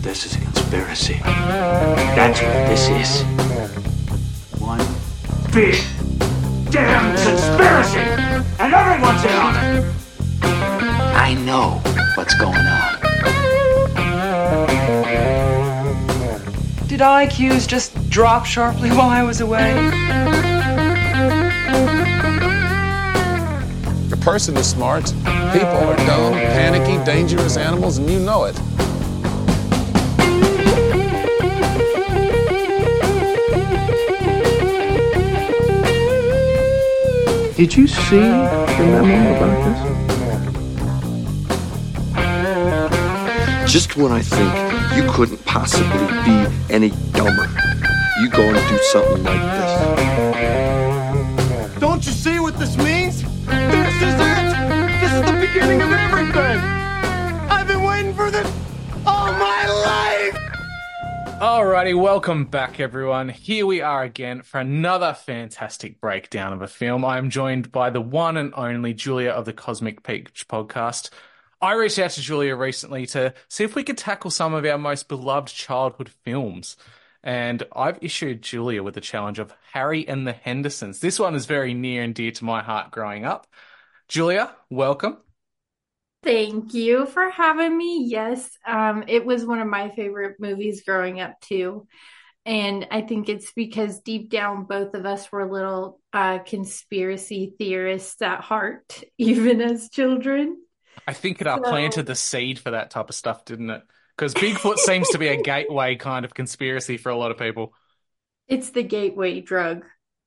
This is a conspiracy. That's what this is. One big damn conspiracy! And everyone's in on it! I know what's going on. Did IQs just drop sharply while I was away? The person is smart. People are dumb, panicky, dangerous animals, and you know it. Did you see the memo about this? Just when I think you couldn't possibly be any dumber, you go and do something like this. Don't you see what this means? This is it! This is the beginning of everything! I've been waiting for this all my life! Alrighty, welcome back everyone. Here we are again for another fantastic breakdown of a film. I am joined by the one and only Julia of the Cosmic Peach podcast. I reached out to Julia recently to see if we could tackle some of our most beloved childhood films. And I've issued Julia with the challenge of Harry and the Hendersons. This one is very near and dear to my heart growing up. Julia, welcome. Thank you for having me. Yes, it was one of my favorite movies growing up too. And I think it's because deep down, both of us were little conspiracy theorists at heart, even as children. I think it planted the seed for that type of stuff, didn't it? Because Bigfoot seems to be a gateway kind of conspiracy for a lot of people. It's the gateway drug.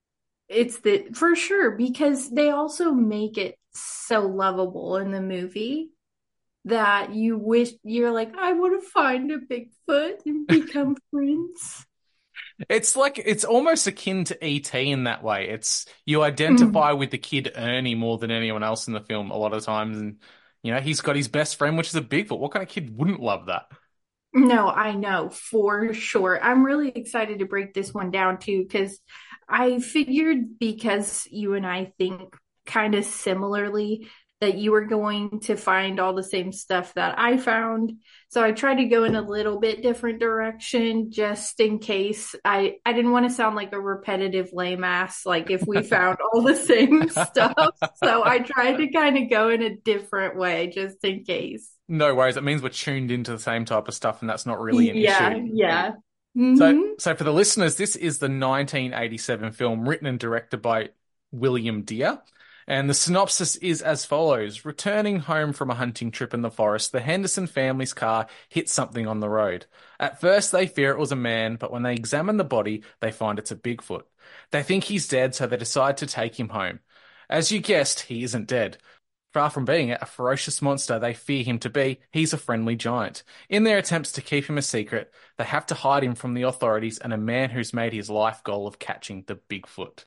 For sure, because they also make it so lovable in the movie that you're like, I want to find a Bigfoot and become friends. It's almost akin to E.T. in that way. You identify with the kid Ernie more than anyone else in the film a lot of times, and he's got his best friend, which is a Bigfoot. What kind of kid wouldn't love that? No, I know for sure. I'm really excited to break this one down too, because I figured, because you and I think kind of similarly, that you were going to find all the same stuff that I found. So I tried to go in a little bit different direction just in case. I didn't want to sound like a repetitive lame ass, like if we found all the same stuff. So I tried to kind of go in a different way just in case. No worries. It means we're tuned into the same type of stuff, and that's not really an issue. Yeah. Mm-hmm. So for the listeners, this is the 1987 film written and directed by William Dear. And the synopsis is as follows. Returning home from a hunting trip in the forest, the Henderson family's car hits something on the road. At first, they fear it was a man, but when they examine the body, they find it's a Bigfoot. They think he's dead, so they decide to take him home. As you guessed, he isn't dead. Far from being a ferocious monster they fear him to be, he's a friendly giant. In their attempts to keep him a secret, they have to hide him from the authorities and a man who's made his life goal of catching the Bigfoot.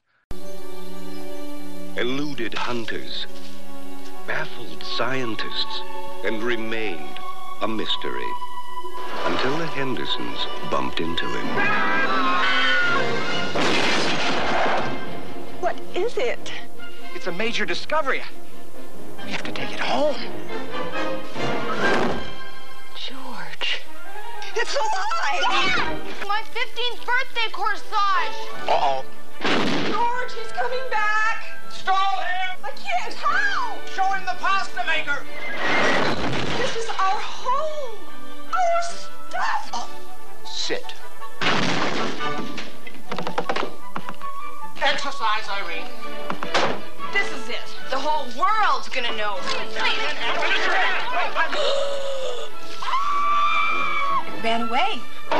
Eluded hunters, baffled scientists, and remained a mystery until the Hendersons bumped into him. What is it? It's a major discovery. We have to take it home. George. It's alive! My 15th birthday corsage! Uh-oh. George, he's coming back! Stall him! I can't! How? Show him the pasta maker! This is our home! Our stuff! Oh, sit. Exercise, Irene. This is it. The whole world's gonna know. It ran away.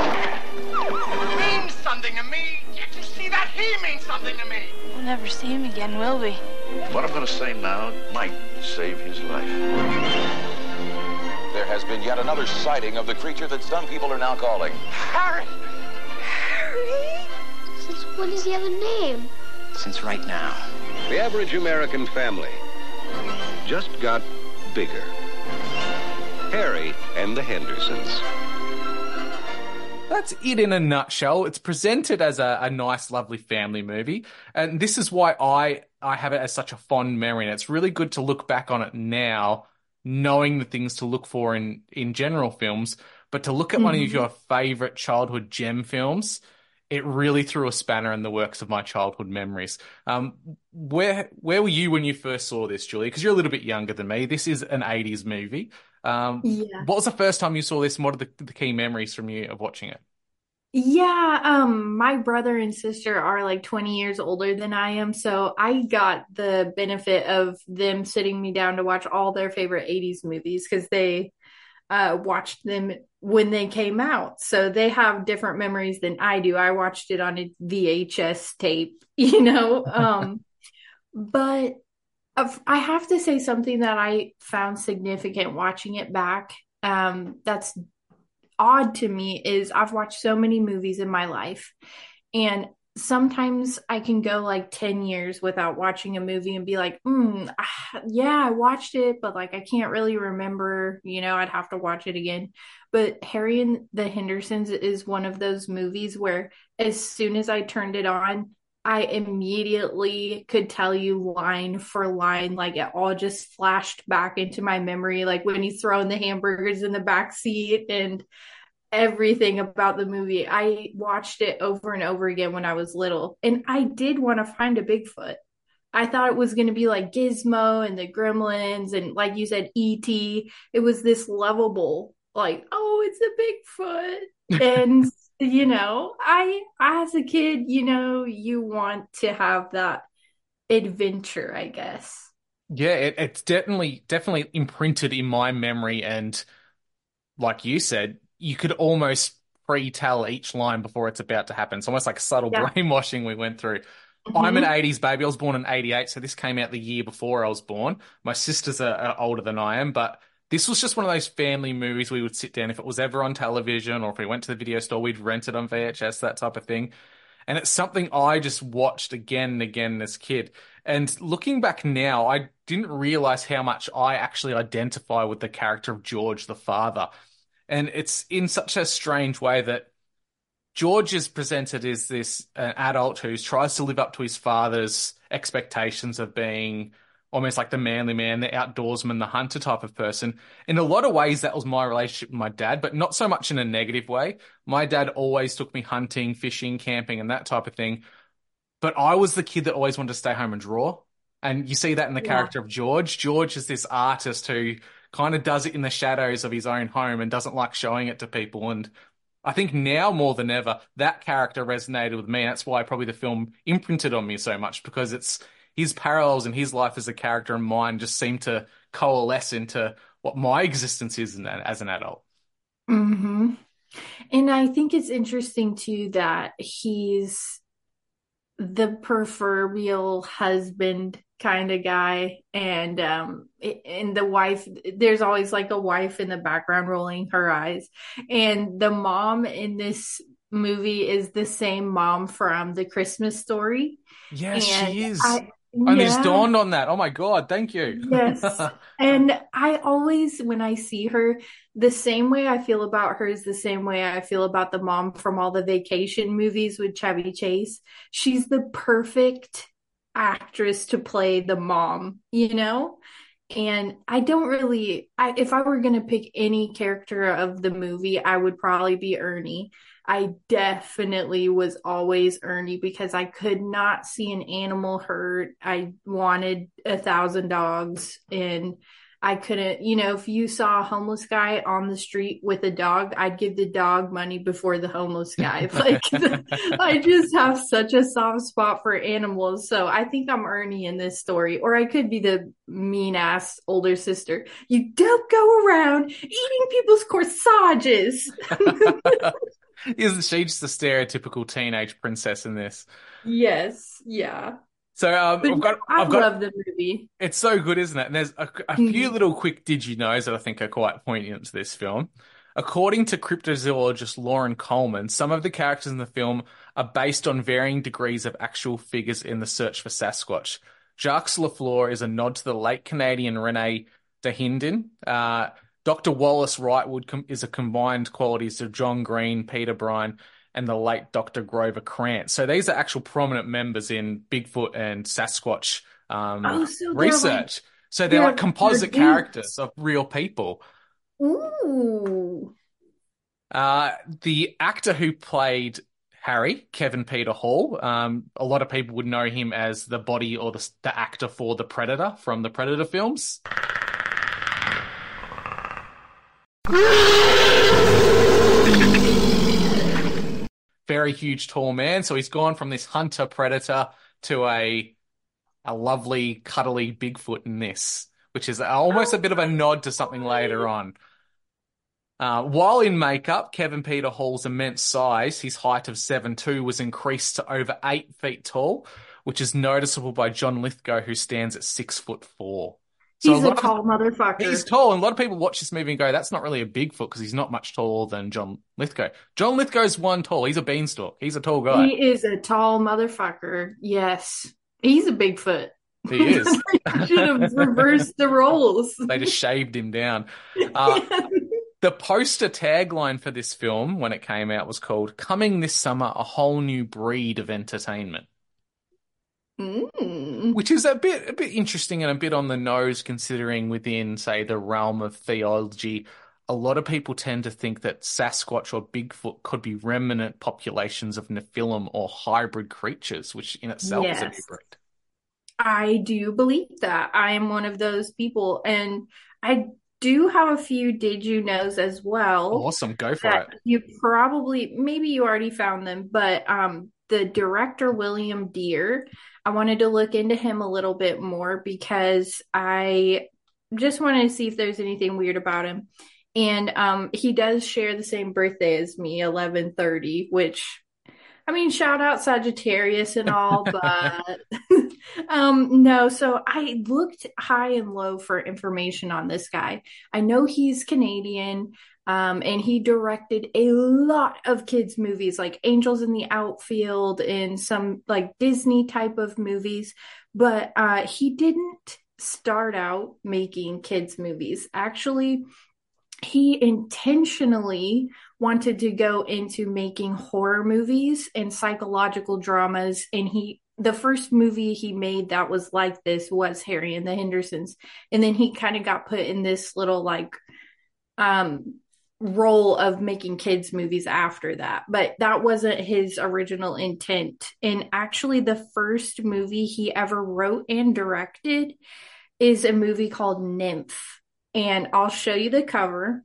Means something to me. Can't you see that? He means something to me. We'll never see him again, will we? What I'm going to say now might save his life. There has been yet another sighting of the creature that some people are now calling Harry! Harry? Since when does he have a name? Since right now. The average American family just got bigger. Harry and the Hendersons. That's it in a nutshell. It's presented as a nice, lovely family movie. And this is why I have it as such a fond memory. And it's really good to look back on it now, knowing the things to look for in general films. but to look at one of Mhm. your favorite childhood gem films, it really threw a spanner in the works of my childhood memories. Where were you when you first saw this, Julie? Because you're a little bit younger than me. This is an 80s movie. Yeah. What was the first time you saw this, and what are the key memories from you of watching it? Yeah, my brother and sister are like 20 years older than I am, so I got the benefit of them sitting me down to watch all their favorite 80s movies because they watched them when they came out. So they have different memories than I do. I watched it on a VHS tape, you know. But I have to say something that I found significant watching it back. That's odd to me is I've watched so many movies in my life, and sometimes I can go like 10 years without watching a movie and be like, yeah, I watched it, but like I can't really remember, I'd have to watch it again. But Harry and the Hendersons is one of those movies where as soon as I turned it on, I immediately could tell you line for line, like it all just flashed back into my memory, like when he's throwing the hamburgers in the back seat and everything about the movie. I watched it over and over again when I was little, and I did want to find a Bigfoot. I thought it was going to be like Gizmo and the Gremlins, and like you said, E.T. It was this lovable, like, oh, it's a Bigfoot. And I as a kid, you want to have that adventure, I guess. Yeah, it's definitely imprinted in my memory, and like you said, you could almost pre-tell each line before it's about to happen. It's almost like subtle brainwashing we went through. I'm an 80s baby. I was born in 88, so this came out the year before I was born. My sisters are older than I am, but this was just one of those family movies we would sit down. If it was ever on television or if we went to the video store, we'd rent it on VHS, that type of thing. And it's something I just watched again and again as a kid. And looking back now, I didn't realize how much I actually identify with the character of George, the father. And it's in such a strange way that George is presented as this adult who tries to live up to his father's expectations of being almost like the manly man, the outdoorsman, the hunter type of person. In a lot of ways, that was my relationship with my dad, but not so much in a negative way. My dad always took me hunting, fishing, camping, and that type of thing. But I was the kid that always wanted to stay home and draw. And you see that in the character of George. George is this artist who kind of does it in the shadows of his own home and doesn't like showing it to people. And I think now more than ever, that character resonated with me. And that's why probably the film imprinted on me so much, because it's his parallels in his life as a character and mine just seem to coalesce into what my existence is as an adult. Mm-hmm. And I think it's interesting too that he's the proverbial husband kind of guy, and the wife, there's always like a wife in the background rolling her eyes, and the mom in this movie is the same mom from The Christmas Story. Yes, she is. I just dawned on that. Oh my God, thank you. Yes. And I always, when I see her, the same way I feel about her is the same way I feel about the mom from all the vacation movies with Chevy Chase. She's the perfect actress to play the mom, And I don't really, if I were going to pick any character of the movie, I would probably be Ernie. I definitely was always Ernie because I could not see an animal hurt. I wanted 1,000 dogs, and I couldn't, if you saw a homeless guy on the street with a dog, I'd give the dog money before the homeless guy. Like, I just have such a soft spot for animals. So I think I'm Ernie in this story, or I could be the mean ass older sister. You don't go around eating people's corsages. Isn't she just a stereotypical teenage princess in this? Yes, yeah. So I love the movie. It's so good, isn't it? And there's a few little quick did you knows that I think are quite poignant to this film. According to cryptozoologist Lauren Coleman, some of the characters in the film are based on varying degrees of actual figures in the search for Sasquatch. Jacques Lafleur is a nod to the late Canadian Rene Dahinden. Dr. Wallace Wrightwood is a combined qualities of John Green, Peter Bryan, and the late Dr. Grover Krantz. So these are actual prominent members in Bigfoot and Sasquatch research. So they're like composite characters of real people. Ooh. The actor who played Harry, Kevin Peter Hall, a lot of people would know him as the body or the actor for the Predator from the Predator films. Very huge, tall man. So he's gone from this hunter predator to a lovely, cuddly Bigfoot in this, which is almost a bit of a nod to something later on. While in makeup, Kevin Peter Hall's immense size, his height of 7'2", was increased to over 8 feet tall, which is noticeable by John Lithgow, who stands at 6'4". So he's a tall motherfucker. He's tall, and a lot of people watch this movie and go, that's not really a Bigfoot because he's not much taller than John Lithgow. John Lithgow's one tall. He's a beanstalk. He's a tall guy. He is a tall motherfucker. Yes. He's a Bigfoot. He is. Should have reversed the roles. They just shaved him down. The poster tagline for this film, when it came out, was called "Coming this summer, a whole new breed of entertainment." Which is a bit interesting and a bit on the nose, considering within, say, the realm of theology, a lot of people tend to think that Sasquatch or Bigfoot could be remnant populations of Nephilim or hybrid creatures, which in itself is a new breed. I do believe that. I am one of those people, and I do have a few did you knows as well. Awesome, go for it. You probably, maybe you already found them, but the director William Dear, I wanted to look into him a little bit more because I just wanted to see if there's anything weird about him. And he does share the same birthday as me, 11/30, which, I mean, shout out Sagittarius and all, but no. So I looked high and low for information on this guy. I know he's Canadian, and he directed a lot of kids' movies like Angels in the Outfield and some like Disney type of movies, but he didn't start out making kids' movies. Actually, he intentionally wanted to go into making horror movies and psychological dramas, and the first movie he made that was like this was Harry and the Hendersons, and then he kind of got put in this little like role of making kids movies after that, but that wasn't his original intent. And actually the first movie he ever wrote and directed is a movie called Nymph, and I'll show you the cover.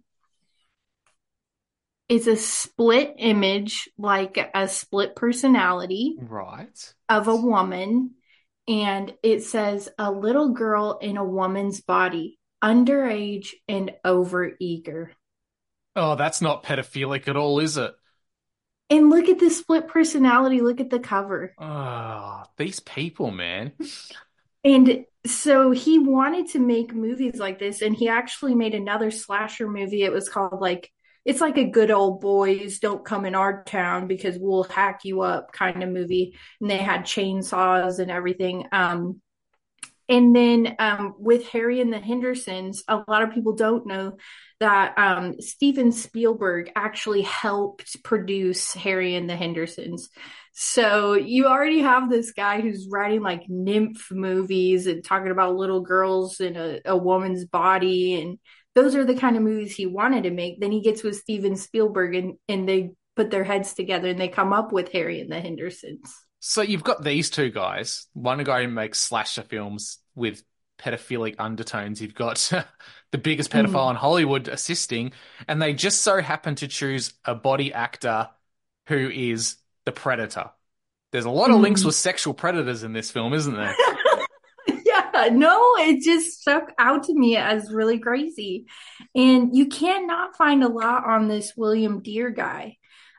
It's a split image, like a split personality, right, of a woman, and it says a little girl in a woman's body, underage and overeager. Oh, that's not pedophilic at all, is it? And look at the split personality. Look at the cover. Oh, these people, man. And so he wanted to make movies like this, and he actually made another slasher movie. It was called it's like a good old boys don't come in our town because we'll hack you up kind of movie. And they had chainsaws and everything. And then with Harry and the Hendersons, a lot of people don't know that Steven Spielberg actually helped produce Harry and the Hendersons. So you already have this guy who's writing like nymph movies and talking about little girls in a woman's body, and those are the kind of movies he wanted to make. Then he gets with Steven Spielberg and they put their heads together and they come up with Harry and the Hendersons. So you've got these two guys. One guy who makes slasher films with pedophilic undertones. You've got the biggest pedophile in Hollywood assisting, and they just so happen to choose a body actor who is the predator. There's a lot of links with sexual predators in this film, isn't there? Yeah, no, it just stuck out to me as really crazy. And you cannot find a lot on this William Dear guy.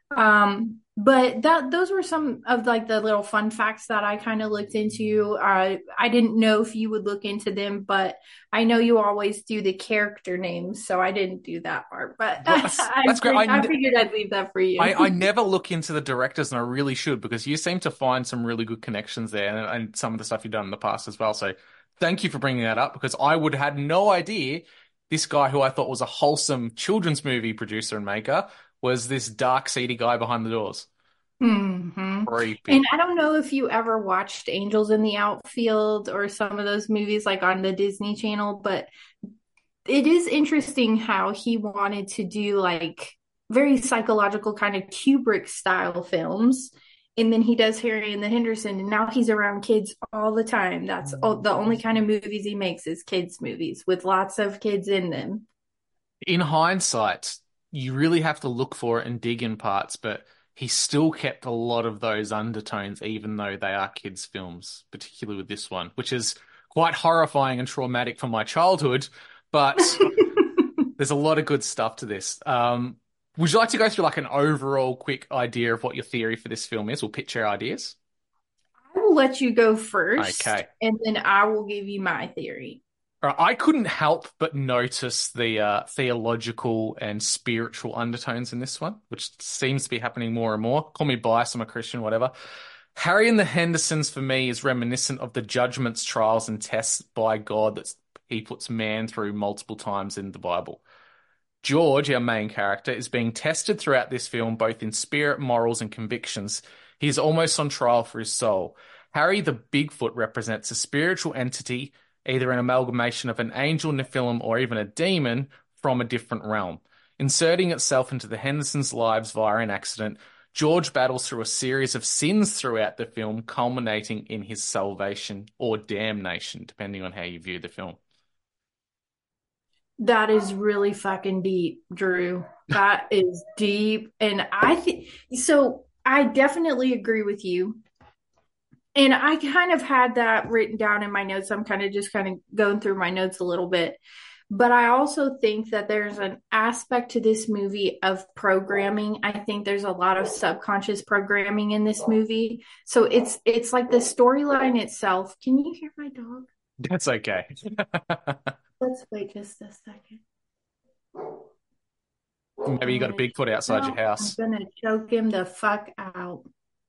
But those were some of like the little fun facts that I kind of looked into. I didn't know if you would look into them, but I know you always do the character names, so I didn't do that part. But that's great. I figured I'd leave that for you. I never look into the directors, and I really should, because you seem to find some really good connections there, and some of the stuff you've done in the past as well. So thank you for bringing that up, because I would have had no idea this guy, who I thought was a wholesome children's movie producer and maker, was this dark, seedy guy behind the doors. Mm-hmm. Creepy. And I don't know if you ever watched Angels in the Outfield or some of those movies like on the Disney Channel, but it is interesting how he wanted to do like very psychological kind of Kubrick style films. And then he does Harry and the Henderson, and now he's around kids all the time. That's the only kind of movies he makes is kids movies with lots of kids in them. In hindsight, you really have to look for it and dig in parts, but he still kept a lot of those undertones, even though they are kids' films, particularly with this one, which is quite horrifying and traumatic for my childhood, but there's a lot of good stuff to this. Would you like to go through like an overall quick idea of what your theory for this film is? We'll pitch our ideas. I will let you go first, Okay. and then I will give you my theory. All right, I couldn't help but notice the theological and spiritual undertones in this one, which seems to be happening more and more. Call me biased, I'm a Christian, whatever. Harry and the Hendersons, for me, is reminiscent of the judgments, trials, and tests by God that he puts man through multiple times in the Bible. George, our main character, is being tested throughout this film, both in spirit, morals, and convictions. He is almost on trial for his soul. Harry the Bigfoot represents a spiritual entity, either an amalgamation of an angel, Nephilim, or even a demon from a different realm. Inserting itself into the Hendersons' lives via an accident, George battles through a series of sins throughout the film, culminating in his salvation or damnation, depending on how you view the film. That is really fucking deep, Drew. That is deep. And I think so. I definitely agree with you. And I kind of had that written down in my notes. I'm kind of going through my notes a little bit. But I also think that there's an aspect to this movie of programming. I think there's a lot of subconscious programming in this movie. So it's like the storyline itself. Can you hear my dog? That's okay. Let's wait just a second. Maybe you got a Bigfoot outside your house. I'm going to choke him the fuck out.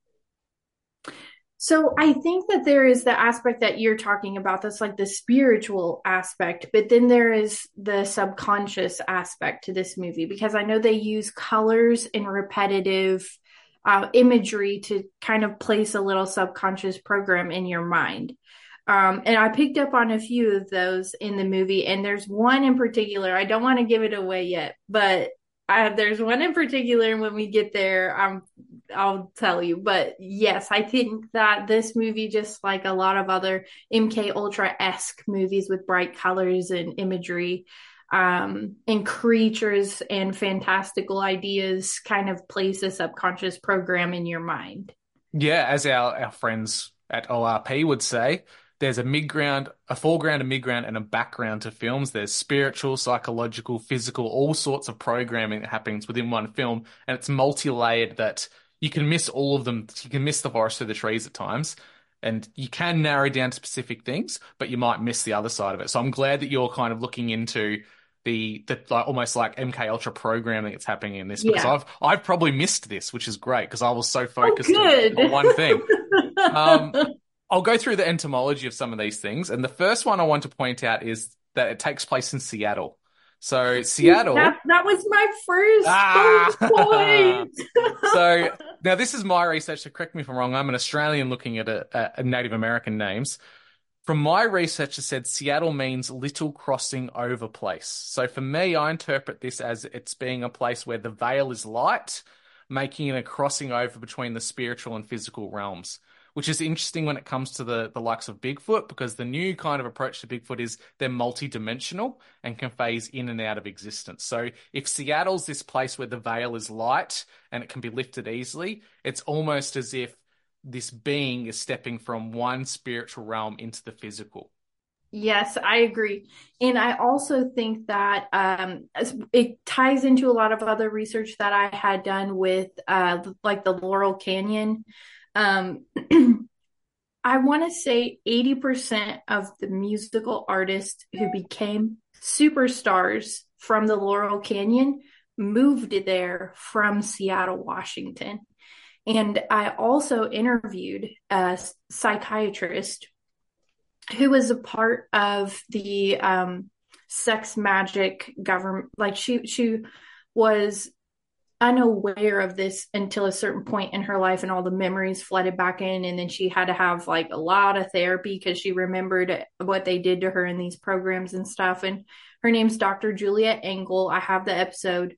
So I think that there is the aspect that you're talking about. That's like the spiritual aspect. But then there is the subconscious aspect to this movie, because I know they use colors and repetitive imagery to kind of place a little subconscious program in your mind. And I picked up on a few of those in the movie, and there's one in particular. I don't want to give it away yet, but there's one in particular, and when we get there, I'll tell you. But yes, I think that this movie, just like a lot of other MK Ultra-esque movies with bright colors and imagery, and creatures and fantastical ideas, kind of place a subconscious program in your mind. Yeah, as our friends at ORP would say, there's a mid-ground, a foreground, a mid-ground, and a background to films. There's spiritual, psychological, physical, all sorts of programming that happens within one film, and it's multi-layered that you can miss all of them. You can miss the forest through the trees at times, and you can narrow down to specific things, but you might miss the other side of it. So I'm glad that you're kind of looking into the like almost like MK Ultra programming that's happening in this, because I've probably missed this, which is great because I was so focused on one thing. I'll go through the etymology of some of these things. And the first one I want to point out is that it takes place in Seattle. So Seattle... That was my first point. So now this is my research, so correct me if I'm wrong. I'm an Australian looking at a Native American names. From my research, it said Seattle means little crossing over place. So for me, I interpret this as it's being a place where the veil is light, making it a crossing over between the spiritual and physical realms, which is interesting when it comes to the likes of Bigfoot, because the new kind of approach to Bigfoot is they're multi-dimensional and can phase in and out of existence. So if Seattle's this place where the veil is light and it can be lifted easily, it's almost as if this being is stepping from one spiritual realm into the physical. Yes, I agree. And I also think that it ties into a lot of other research that I had done with like the Laurel Canyon. I want to say 80% of the musical artists who became superstars from the Laurel Canyon moved there from Seattle, Washington. And I also interviewed a psychiatrist who was a part of the sex magic government. Like she was unaware of this until a certain point in her life, and all the memories flooded back in, and then she had to have like a lot of therapy because she remembered what they did to her in these programs and stuff. And her name's Dr. Juliet Engel. I have the episode,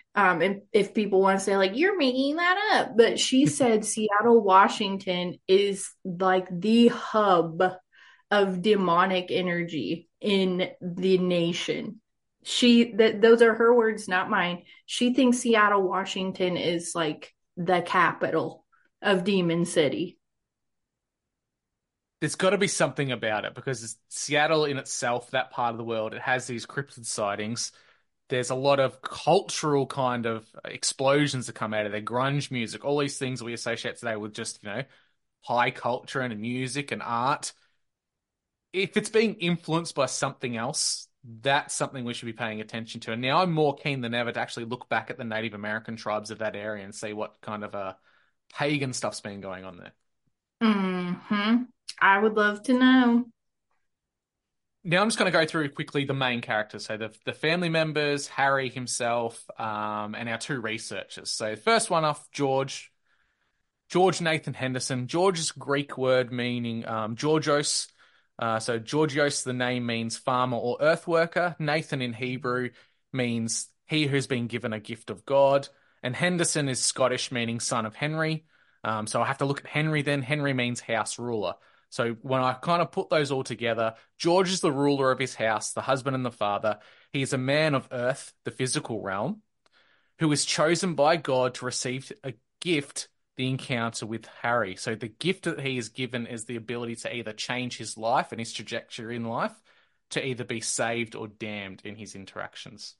And if people want to say like you're making that up, but she said Seattle, Washington is like the hub of demonic energy in the nation. Those are her words, not mine. She thinks Seattle, Washington is like the capital of Demon City. There's got to be something about it because Seattle in itself, that part of the world, it has these cryptid sightings. There's a lot of cultural kind of explosions that come out of there, grunge music, all these things we associate today with just, high culture and music and art. If it's being influenced by something else, that's something we should be paying attention to. And now I'm more keen than ever to actually look back at the Native American tribes of that area and see what kind of pagan stuff's been going on there. Mm-hmm. I would love to know. Now I'm just going to go through quickly the main characters. So the family members, Harry himself, and our two researchers. So first one off, George Nathan Henderson. George is a Greek word meaning Georgios. So Georgios, the name means farmer or earth worker. Nathan in Hebrew means he who's been given a gift of God. And Henderson is Scottish, meaning son of Henry. So I have to look at Henry then. Henry means house ruler. So when I kind of put those all together, George is the ruler of his house, the husband and the father. He is a man of earth, the physical realm, who is chosen by God to receive a gift, the encounter with Harry. So the gift that he is given is the ability to either change his life and his trajectory in life, to either be saved or damned in his interactions.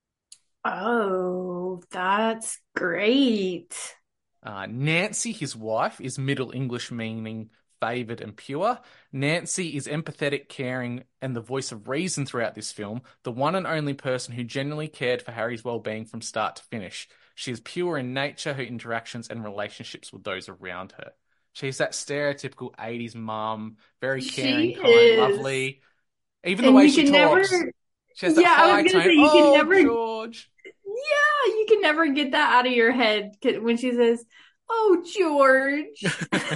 Oh, that's great. Nancy, his wife, is Middle English meaning favored and pure. Nancy is empathetic, caring, and the voice of reason throughout this film, the one and only person who genuinely cared for Harry's well-being from start to finish. She is pure in nature, her interactions and relationships with those around her. She's that stereotypical 80s mom, very caring, kind, lovely. Even the way she talks. She has that high tone. George. Yeah, you can never get that out of your head when she says, "Oh, George."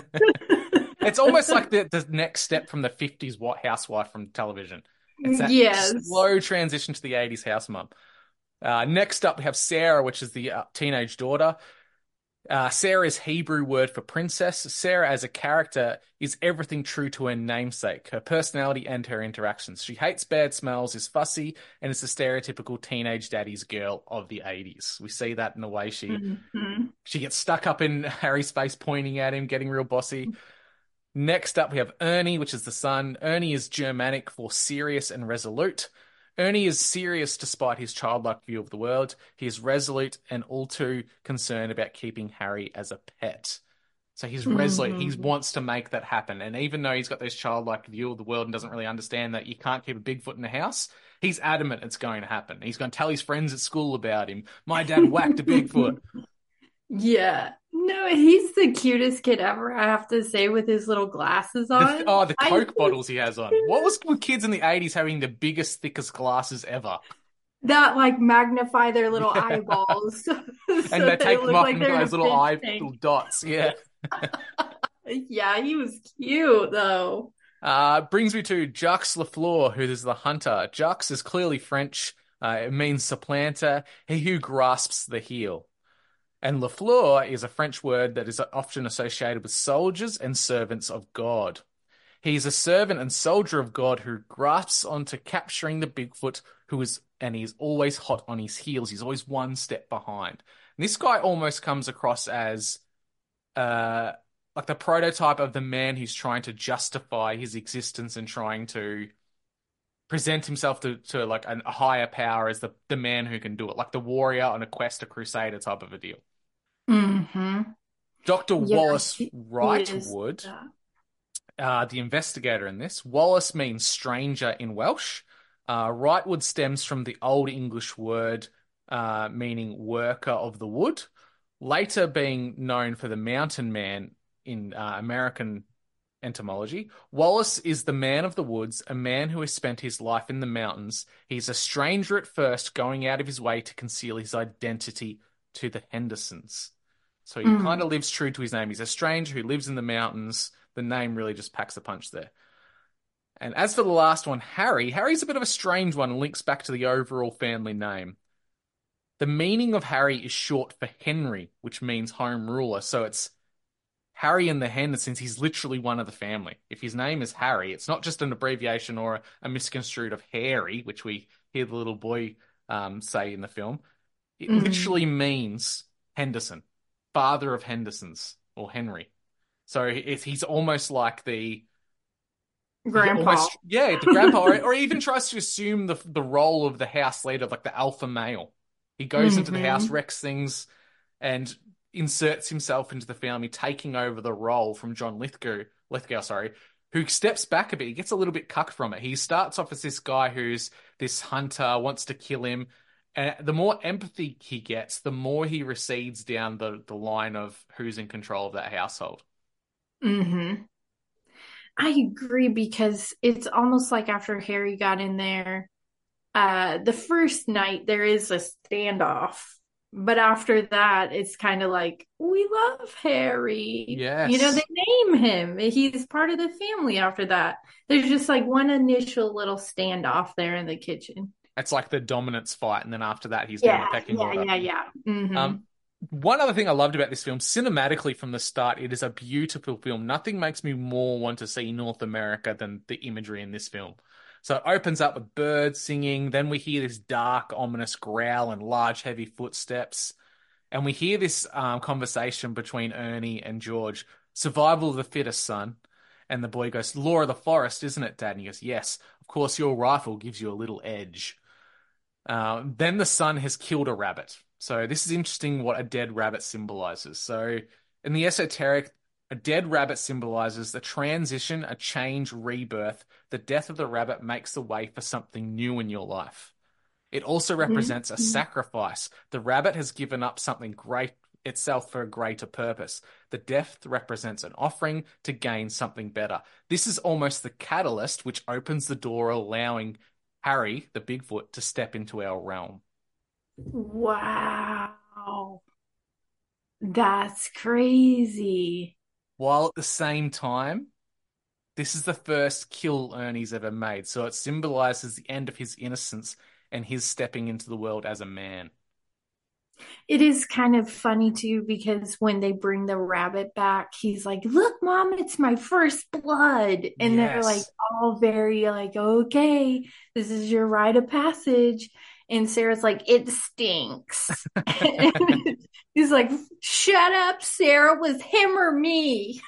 It's almost like the next step from the 50s housewife from television. It's that slow transition to the 80s house mum. Next up, we have Sarah, which is the teenage daughter. Sarah is Hebrew word for princess. Sarah as a character is everything true to her namesake, her personality and her interactions. She hates bad smells, is fussy, and is the stereotypical teenage daddy's girl of the 80s. We see that in the way she gets stuck up in Harry's face, pointing at him, getting real bossy. Next up, we have Ernie, which is the son. Ernie is Germanic for serious and resolute. Ernie is serious despite his childlike view of the world. He is resolute and all too concerned about keeping Harry as a pet. So he's resolute. He wants to make that happen. And even though he's got this childlike view of the world and doesn't really understand that you can't keep a Bigfoot in the house, he's adamant it's going to happen. He's going to tell his friends at school about him. My dad whacked a Bigfoot. Yeah. No, he's the cutest kid ever, I have to say, with his little glasses on. The Coke bottles he has on. What was with kids in the 80s having the biggest, thickest glasses ever? That, magnify their little eyeballs. So and they take them off and those little dots. Yeah. Yeah, he was cute, though. Brings me to Jacques Lafleur, who is the hunter. Jacques is clearly French. It means supplanter, he who grasps the heel. And Lafleur is a French word that is often associated with soldiers and servants of God. He is a servant and soldier of God who grasps onto capturing the Bigfoot, and he's always hot on his heels. He's always one step behind. And this guy almost comes across as the prototype of the man who's trying to justify his existence and trying to present himself to a higher power as the man who can do it, like the warrior on a quest, a crusader type of a deal. Mm-hmm. Dr. Wallace Wrightwood, the investigator in this. Wallace means stranger in Welsh. Wrightwood stems from the Old English word meaning worker of the wood, later being known for the mountain man in American etymology. Wallace is the man of the woods, a man who has spent his life in the mountains. He's a stranger at first, going out of his way to conceal his identity to the Hendersons. So he kind of lives true to his name. He's a stranger who lives in the mountains. The name really just packs a punch there. And as for the last one, Harry's a bit of a strange one, links back to the overall family name. The meaning of Harry is short for Henry, which means home ruler. So it's Harry and the Hendersons. He's literally one of the family. If his name is Harry, it's not just an abbreviation or a misconstrued of Harry, which we hear the little boy say in the film. It literally means Henderson, father of Hendersons, or Henry. So he's almost like the grandpa. The grandpa, or even tries to assume the role of the house leader, like the alpha male. He goes into the house, wrecks things, and inserts himself into the family, taking over the role from John Lithgow, who steps back a bit. He gets a little bit cucked from it. He starts off as this guy who's this hunter, wants to kill him. And the more empathy he gets, the more he recedes down the line of who's in control of that household. I agree, because it's almost like after Harry got in there, the first night there is a standoff, but after that it's kind of like, we love Harry. Yes. You know, they name him. He's part of the family after that. There's just like one initial little standoff there in the kitchen. It's like the dominance fight, and then after that he's down the pecking order. One other thing I loved about this film, cinematically from the start, it is a beautiful film. Nothing makes me more want to see North America than the imagery in this film. So it opens up with birds singing, then we hear this dark, ominous growl and large, heavy footsteps. And we hear this conversation between Ernie and George. Survival of the fittest, son. And the boy goes, law of the forest, isn't it, Dad? And he goes, yes, of course your rifle gives you a little edge. Then the son has killed a rabbit. So this is interesting what a dead rabbit symbolizes. So in the esoteric, a dead rabbit symbolizes the transition, a change, rebirth. The death of the rabbit makes the way for something new in your life. It also represents a sacrifice. The rabbit has given up something great itself for a greater purpose. The death represents an offering to gain something better. This is almost the catalyst which opens the door, allowing Harry, the Bigfoot, to step into our realm. Wow. That's crazy. While at the same time, this is the first kill Ernie's ever made, so it symbolizes the end of his innocence and his stepping into the world as a man. It is kind of funny too, because when they bring the rabbit back, he's like, look, Mom, it's my first blood. And they're like all very like, okay, this is your rite of passage. And Sarah's like, it stinks. And he's like, shut up, Sarah, was him or me?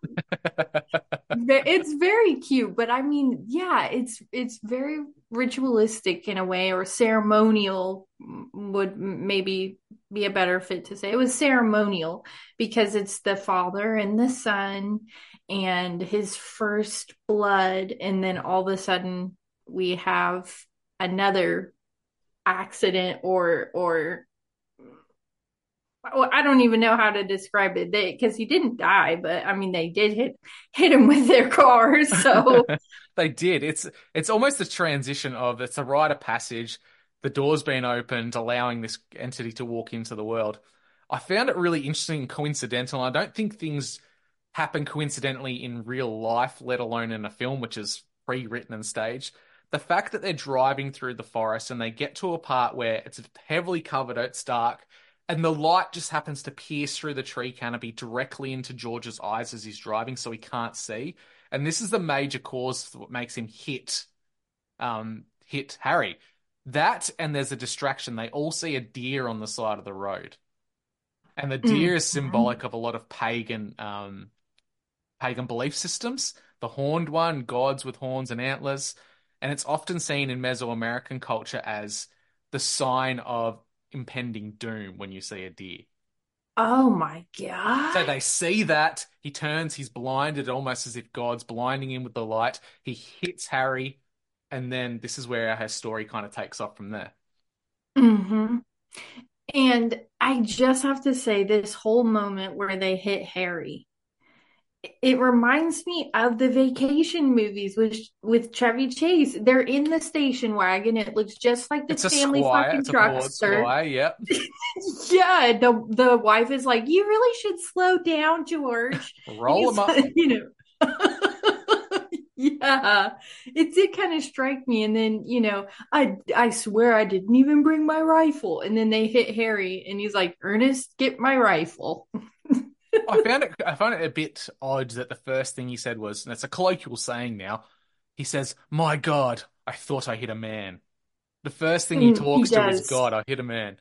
It's very cute, but I mean, yeah, it's very ritualistic in a way, or ceremonial would maybe be a better fit to say. It was ceremonial because it's the father and the son and his first blood, and then all of a sudden we have another accident or I don't even know how to describe it, because he didn't die, but I mean they did hit him with their cars, so they did. It's almost a transition of, it's a rite of passage. The door's been opened, allowing this entity to walk into the world. I found it really interesting and coincidental. I don't think things happen coincidentally in real life, let alone in a film, which is pre-written and staged. The fact that they're driving through the forest and they get to a part where it's heavily covered, it's dark, and the light just happens to pierce through the tree canopy directly into George's eyes as he's driving, so he can't see. And this is the major cause for what makes him hit Harry. That, and there's a distraction. They all see a deer on the side of the road. And the deer is symbolic of a lot of pagan belief systems. The horned one, gods with horns and antlers. And it's often seen in Mesoamerican culture as the sign of impending doom when you see a deer. Oh my God. So they see that. He turns, he's blinded, almost as if God's blinding him with the light. He hits Harry, and then this is where our story kind of takes off from there. And I just have to say, this whole moment where they hit Harry, it reminds me of the Vacation movies with Chevy Chase. They're in the station wagon. It looks just like the Stanley fucking truckster. Yep. Yeah, the wife is like, you really should slow down, George. Roll him up. You know. Yeah, it did kind of strike me. And then, I swear I didn't even bring my rifle. And then they hit Harry and he's like, Ernest, get my rifle. I found it a bit odd that the first thing he said was, and it's a colloquial saying now, he says, "My God, I thought I hit a man." The first thing he talks to is, "God, I hit a man."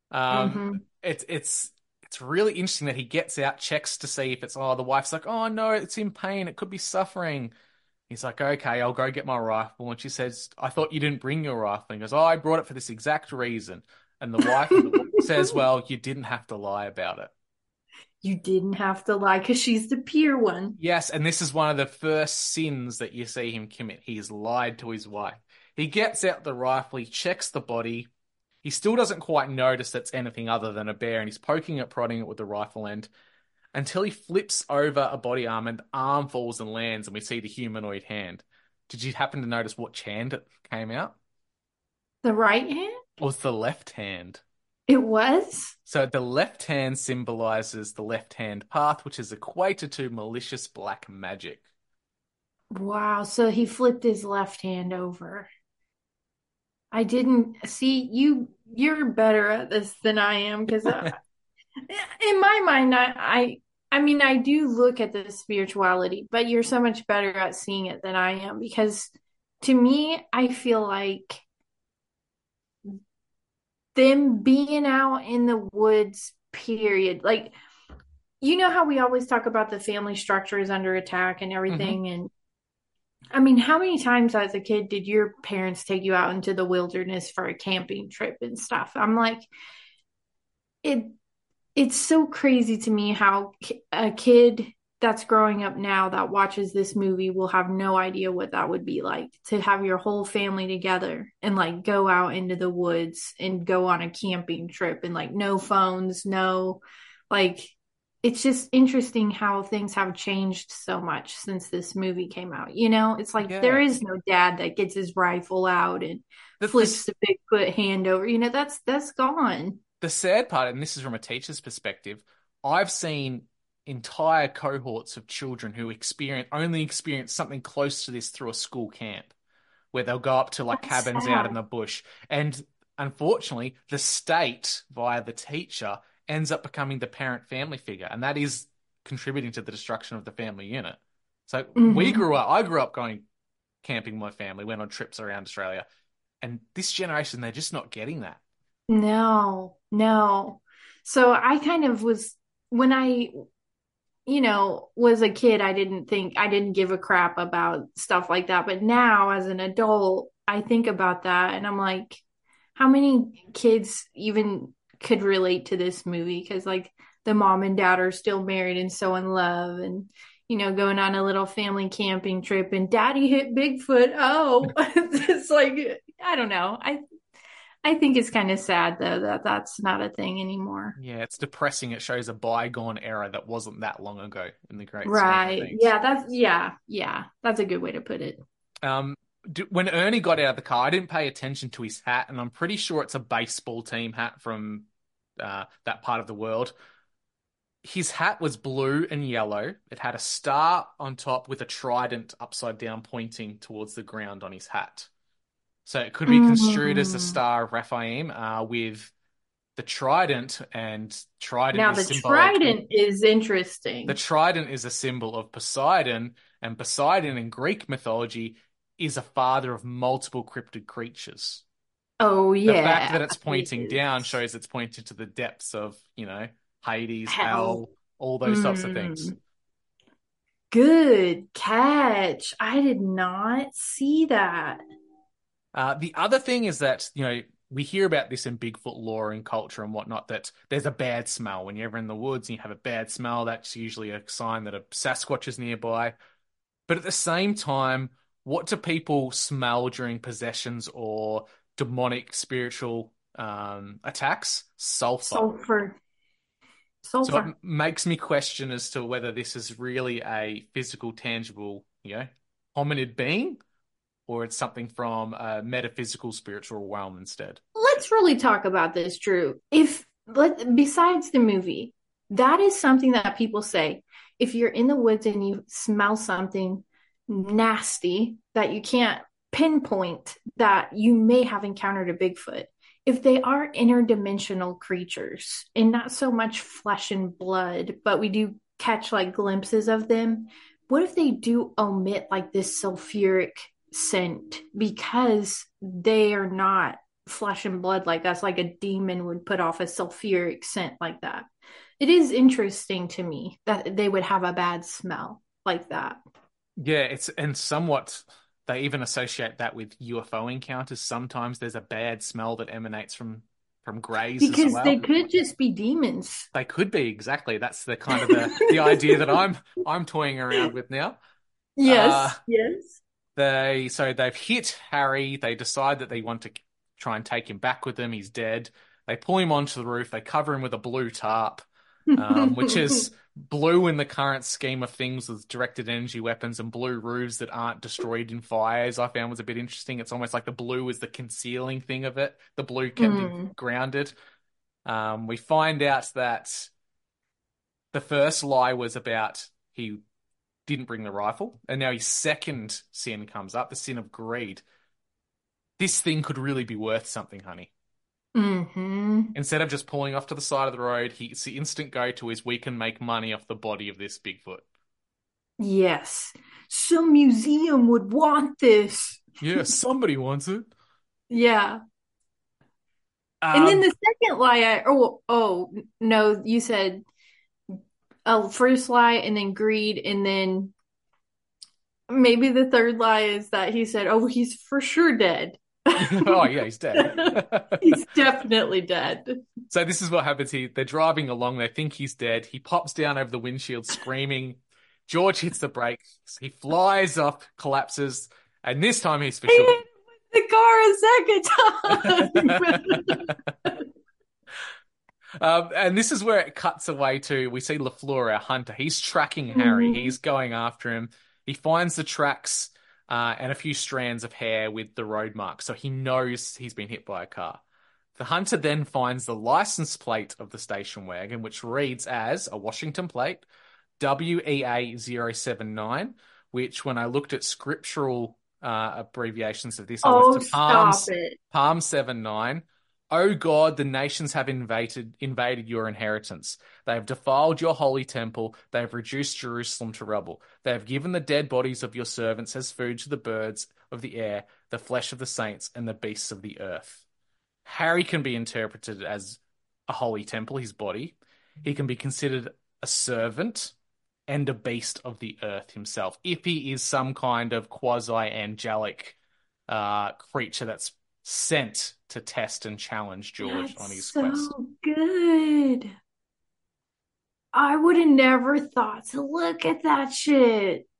It's really interesting that he gets out, checks to see if it's, the wife's like, "Oh no, it's in pain. It could be suffering." He's like, "Okay, I'll go get my rifle." And she says, "I thought you didn't bring your rifle." And he goes, "Oh, I brought it for this exact reason." And the wife says, "Well, you didn't have to lie about it." You didn't have to lie because she's the pure one. Yes, and this is one of the first sins that you see him commit. He's lied to his wife. He gets out the rifle, he checks the body. He still doesn't quite notice that's anything other than a bear, and he's poking it, prodding it with the rifle end until he flips over a body arm and the arm falls and lands, and we see the humanoid hand. Did you happen to notice which hand it came out? The right hand? It was the left hand. It was? So the left hand symbolizes the left hand path, which is equated to malicious black magic. Wow, so he flipped his left hand over. I didn't see you're better at this than I am because in my mind I mean I do look at the spirituality, but you're so much better at seeing it than I am because to me I feel like them being out in the woods, period. Like, you know how we always talk about the family structure is under attack and everything. And I mean, how many times as a kid did your parents take you out into the wilderness for a camping trip and stuff? I'm like, it's so crazy to me how a kid that's growing up now that watches this movie will have no idea what that would be like to have your whole family together and like go out into the woods and go on a camping trip and like no phones, no, like, it's just interesting how things have changed so much since this movie came out. It's like there is no dad that gets his rifle out and flips the Bigfoot hand over. That's gone. The sad part, and this is from a teacher's perspective, I've seen entire cohorts of children who only experience something close to this through a school camp where they'll go up to like cabins out in the bush. And unfortunately, the state via the teacher ends up becoming the parent family figure. And that is contributing to the destruction of the family unit. So I grew up going camping with my family, went on trips around Australia. And this generation, they're just not getting that. No. So I kind of was, when I was a kid, I didn't give a crap about stuff like that. But now as an adult, I think about that and I'm like, how many kids even could relate to this movie? Because like the mom and dad are still married and so in love and, going on a little family camping trip and daddy hit Bigfoot. Oh, it's like, I don't know. I think it's kind of sad though that that's not a thing anymore. Yeah, it's depressing. It shows a bygone era that wasn't that long ago in the great right. Yeah, that's a good way to put it. When Ernie got out of the car, I didn't pay attention to his hat, and I'm pretty sure it's a baseball team hat from that part of the world. His hat was blue and yellow. It had a star on top with a trident upside down pointing towards the ground on his hat. So it could be construed as the Star of Rephaim with the trident, and trident. Now the trident is interesting. The trident is a symbol of Poseidon, and Poseidon in Greek mythology is a father of multiple cryptid creatures. Oh yeah. The fact that it's pointing down shows it's pointing to the depths of, Hades, hell, all those types of things. Good catch. I did not see that. The other thing is that, we hear about this in Bigfoot lore and culture and whatnot, that there's a bad smell. When you're ever in the woods and you have a bad smell, that's usually a sign that a Sasquatch is nearby. But at the same time, what do people smell during possessions or demonic spiritual attacks? Sulfur. So it makes me question as to whether this is really a physical, tangible, hominid being, or it's something from a metaphysical, spiritual realm instead. Let's really talk about this, Drew. Besides the movie, that is something that people say. If you're in the woods and you smell something, nasty that you can't pinpoint that you may have encountered a Bigfoot, if they are interdimensional creatures and not so much flesh and blood, but we do catch like glimpses of them, what if they do omit like this sulfuric scent because they are not flesh and blood like us, like a demon would put off a sulfuric scent like that? It is interesting to me that they would have a bad smell like that. Yeah, and somewhat they even associate that with UFO encounters. Sometimes there's a bad smell that emanates from greys because as well. They could just be demons. They could be, exactly. That's the kind of the idea that I'm toying around with now. Yes, yes. They've hit Harry. They decide that they want to try and take him back with them. He's dead. They pull him onto the roof. They cover him with a blue tarp, which is blue in the current scheme of things with directed energy weapons, and blue roofs that aren't destroyed in fires, I found was a bit interesting. It's almost like the blue is the concealing thing of it. The blue kept him grounded. We find out that the first lie was about he didn't bring the rifle, and now his second sin comes up, the sin of greed. This thing could really be worth something, honey. Mm-hmm. Instead of just pulling off to the side of the road, it's the instant go-to is we can make money off the body of this Bigfoot. Yes. Some museum would want this. Yeah, somebody wants it. Yeah. And then the second lie, no, you said first lie and then greed, and then maybe the third lie is that he said, oh, he's for sure dead. Oh, yeah, he's dead. He's definitely dead. So this is what happens here. They're driving along. They think he's dead. He pops down over the windshield screaming. George hits the brakes. He flies up, collapses, and this time he's for sure. The car a second time. And this is where it cuts away to, we see LaFleur, our hunter. He's tracking Harry. He's going after him. He finds the tracks and a few strands of hair with the road mark, so he knows he's been hit by a car. The hunter then finds the license plate of the station wagon, which reads as a Washington plate, WEA 079, which when I looked at scriptural abbreviations of this, I went to Palm 79. O God, the nations have invaded your inheritance. They have defiled your holy temple. They have reduced Jerusalem to rubble. They have given the dead bodies of your servants as food to the birds of the air, the flesh of the saints, and the beasts of the earth. Harry can be interpreted as a holy temple, his body. He can be considered a servant and a beast of the earth himself, if he is some kind of quasi-angelic creature that's sent to test and challenge George on his quest. So good. I would have never thought to look at that shit.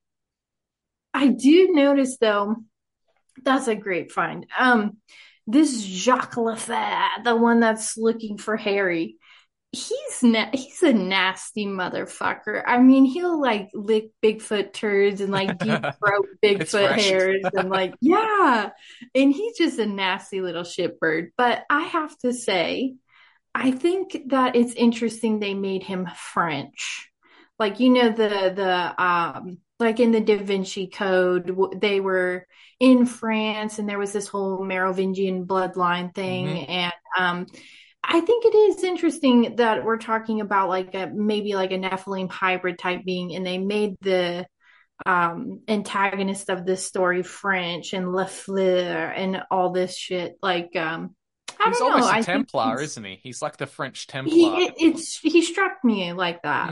I do notice though, that's a great find. This Jacques Lafayette, the one that's looking for Harry, he's a nasty motherfucker. I mean, he'll like lick Bigfoot turds and like deep throat Bigfoot hairs and like, yeah. And he's just a nasty little shitbird. But I have to say, I think that it's interesting they made him French. Like, you know, the like in the Da Vinci Code, they were in France and there was this whole Merovingian bloodline thing. And I think it is interesting that we're talking about like maybe like a Nephilim hybrid type being, and they made the antagonist of this story French and Lafleur and all this shit. Like, he's almost a Templar, isn't he? He's like the French Templar. He struck me like that.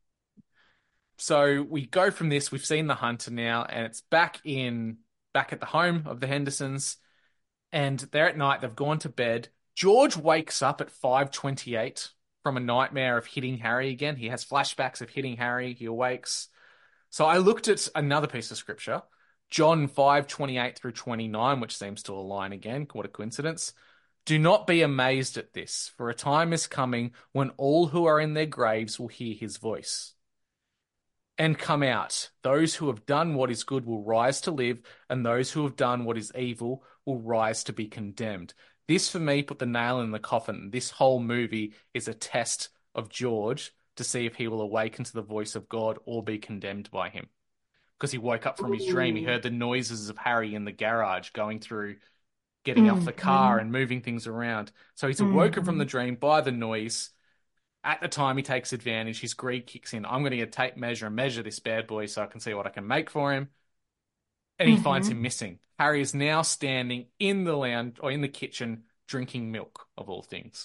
So we go from this. We've seen the hunter now, and it's back at the home of the Hendersons, and they're at night. They've gone to bed. George wakes up at 5:28 from a nightmare of hitting Harry again. He has flashbacks of hitting Harry. He awakes. So I looked at another piece of scripture, John 5:28 through 29, which seems to align again. What a coincidence. Do not be amazed at this, for a time is coming when all who are in their graves will hear his voice and come out. Those who have done what is good will rise to live, and those who have done what is evil will rise to be condemned. This, for me, put the nail in the coffin. This whole movie is a test of George to see if he will awaken to the voice of God or be condemned by him. because he woke up from his dream. He heard the noises of Harry in the garage going through, getting off the car and moving things around. So he's awoken from the dream by the noise. At the time, he takes advantage. His greed kicks in. I'm going to get a tape measure and measure this bad boy so I can see what I can make for him. And he finds him missing. Harry is now standing in the lounge or in the kitchen drinking milk, of all things.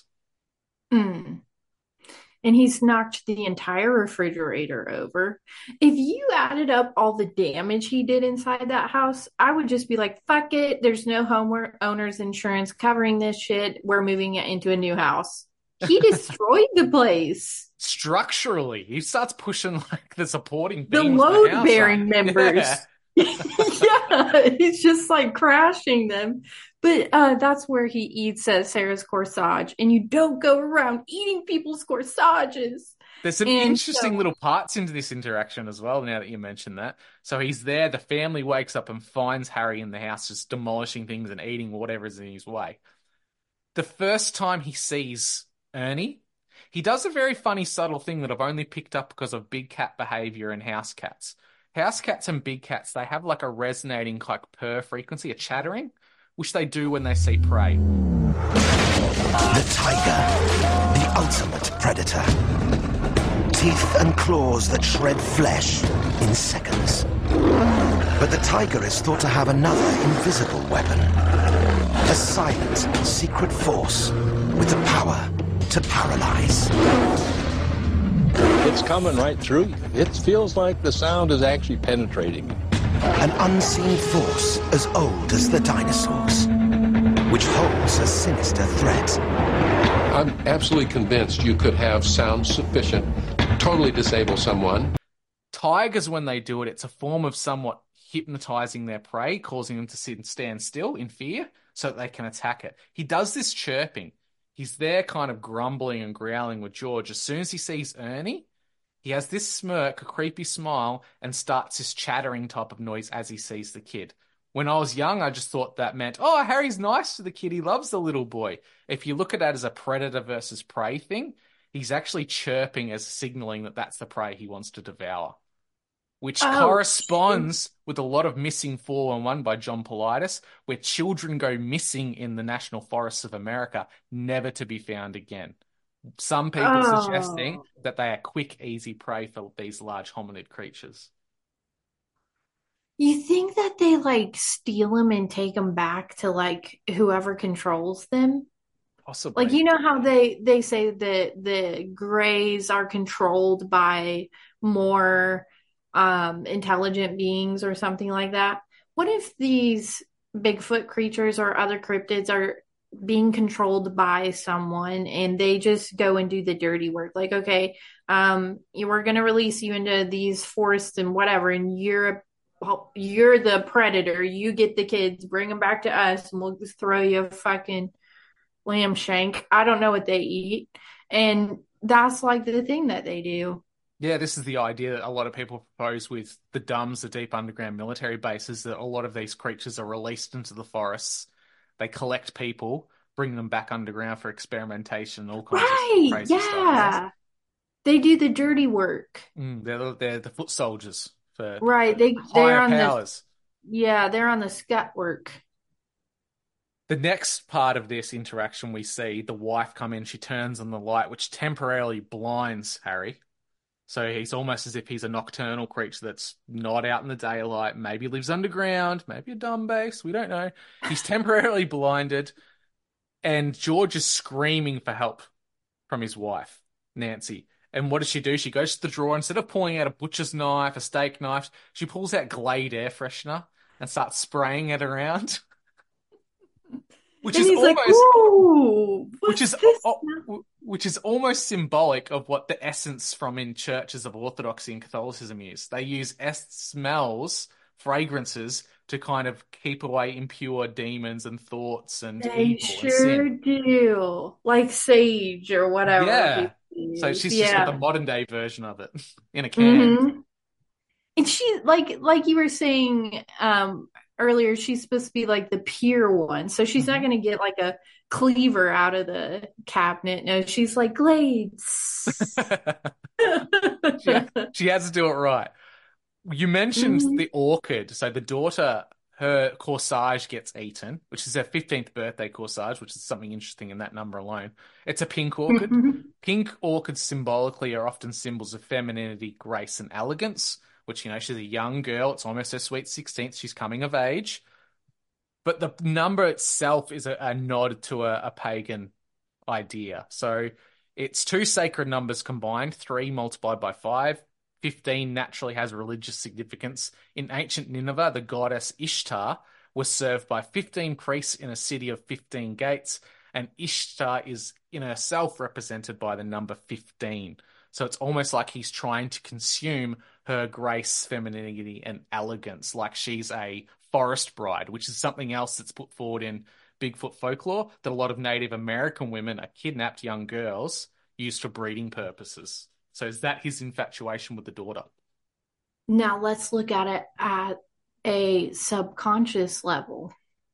And he's knocked the entire refrigerator over. If you added up all the damage he did inside that house, I would just be like, fuck it. There's no homeowner's insurance covering this shit. We're moving it into a new house. He destroyed the place. Structurally, he starts pushing like the supporting the beams. Load-bearing members. Yeah, he's just like crashing them. But that's where he eats Sarah's corsage. And you don't go around eating people's corsages. There's some interesting little parts into this interaction as well, now that you mention that. So he's there, the family wakes up and finds Harry in the house just demolishing things and eating whatever's in his way. The first time he sees Ernie, he does a very funny, subtle thing that I've only picked up because of big cat behavior and house cats. House cats and big cats, they have like a resonating like purr frequency, a chattering, which they do when they see prey. The tiger, the ultimate predator. Teeth and claws that shred flesh in seconds. But the tiger is thought to have another invisible weapon. A silent, secret force with the power to paralyze. It's coming right through you. It feels like the sound is actually penetrating. An unseen force as old as the dinosaurs, which holds a sinister threat. I'm absolutely convinced you could have sound sufficient to totally disable someone. Tigers, when they do it, it's a form of somewhat hypnotizing their prey, causing them to sit and stand still in fear so that they can attack it. He does this chirping. He's there kind of grumbling and growling with George. As soon as he sees Ernie, he has this smirk, a creepy smile, and starts this chattering type of noise as he sees the kid. When I was young, I just thought that meant, oh, Harry's nice to the kid. He loves the little boy. If you look at that as a predator versus prey thing, he's actually chirping as signaling that that's the prey he wants to devour, which corresponds with a lot of Missing 411 by John Politis, where children go missing in the National Forests of America, never to be found again. Some people suggesting that they are quick, easy prey for these large hominid creatures. You think that they like steal them and take them back to like whoever controls them? Possibly. Like, you know how they say that the Greys are controlled by more intelligent beings or something like that? What if these Bigfoot creatures or other cryptids are being controlled by someone and they just go and do the dirty work? Like, okay, we're going to release you into these forests and whatever, and you're the predator. You get the kids, bring them back to us, and we'll just throw you a fucking lamb shank. I don't know what they eat. And that's like the thing that they do. Yeah, this is the idea that a lot of people propose with the DUMBs, the deep underground military bases, that a lot of these creatures are released into the forests. They collect people, bring them back underground for experimentation, all kinds of crazy stuff. Yeah. They do the dirty work. They're the foot soldiers for they're on powers. They're on the scut work. The next part of this interaction, we see the wife come in. She turns on the light, which temporarily blinds Harry. So he's almost as if he's a nocturnal creature that's not out in the daylight, maybe lives underground, maybe a dumb base, we don't know. He's temporarily blinded, and George is screaming for help from his wife, Nancy. And what does she do? She goes to the drawer. Instead of pulling out a butcher's knife, a steak knife, she pulls out Glade air freshener and starts spraying it around. Which is almost symbolic of what the essence from in churches of Orthodoxy and Catholicism is. They use smells, fragrances, to kind of keep away impure demons and thoughts and evil and sin. They sure do. Like sage or whatever. Yeah. So she's just got the modern day version of it in a can. Mm-hmm. And she, like you were saying earlier, she's supposed to be like the pure one. So she's not going to get like a cleaver out of the cabinet. No, she's like Glades. she has to do it right. You mentioned the orchid. So the daughter, her corsage gets eaten, which is her 15th birthday corsage, which is something interesting in that number alone. It's a pink orchid. Pink orchids symbolically are often symbols of femininity, grace, and elegance, which, she's a young girl. It's almost her sweet 16th. She's coming of age. But the number itself is a nod to a pagan idea. So it's two sacred numbers combined, 3 multiplied by 5. 15 naturally has religious significance. In ancient Nineveh, the goddess Ishtar was served by 15 priests in a city of 15 gates, and Ishtar is in herself represented by the number 15. So it's almost like he's trying to consume her grace, femininity, and elegance, like she's a forest bride, which is something else that's put forward in Bigfoot folklore, that a lot of Native American women are kidnapped young girls used for breeding purposes. So is that his infatuation with the daughter? Now let's look at it at a subconscious level.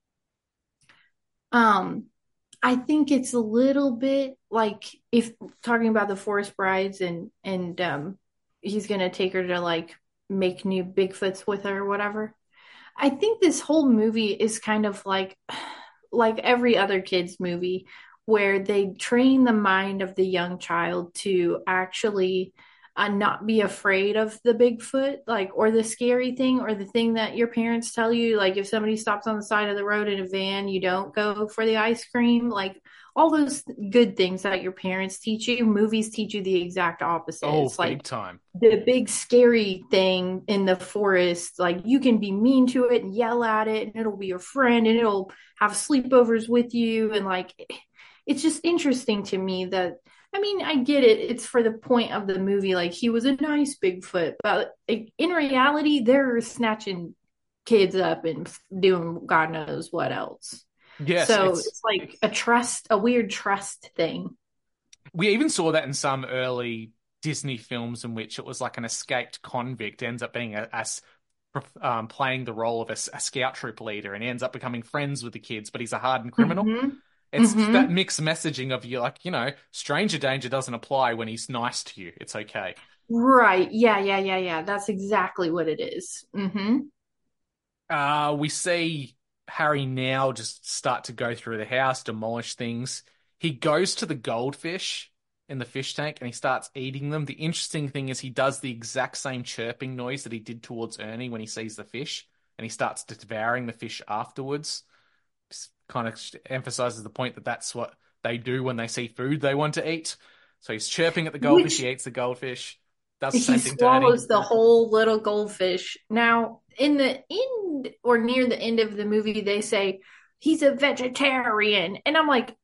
I think it's a little bit like, if talking about the forest brides and he's gonna take her to like make new Bigfoots with her or whatever. I think this whole movie is kind of like every other kid's movie, where they train the mind of the young child to actually not be afraid of the Bigfoot, or the scary thing, or the thing that your parents tell you. Like, if somebody stops on the side of the road in a van, you don't go for the ice cream. Like, all those good things that your parents teach you, movies teach you the exact opposite. Oh, it's like big time. The big scary thing in the forest, like, you can be mean to it and yell at it, and it'll be your friend, and it'll have sleepovers with you. And like, it's just interesting to me that, I get it. It's for the point of the movie. Like, he was a nice Bigfoot, but in reality, they're snatching kids up and doing God knows what else. Yes. So it's like a weird trust thing. We even saw that in some early Disney films in which it was like an escaped convict ends up being playing the role of a scout troop leader, and he ends up becoming friends with the kids, but he's a hardened criminal. Mm-hmm. It's that mixed messaging of, you like, stranger danger doesn't apply when he's nice to you. It's okay. Right. Yeah. That's exactly what it is. We see Harry now just start to go through the house, demolish things. He goes to the goldfish in the fish tank and he starts eating them. The interesting thing is he does the exact same chirping noise that he did towards Ernie when he sees the fish, and he starts devouring the fish afterwards. Kind of emphasizes the point that that's what they do when they see food they want to eat. So he's chirping at the goldfish, he eats the goldfish, does the same thing to Ernie. He swallows the whole little goldfish. Now, in the end or near the end of the movie, they say he's a vegetarian, and I'm like,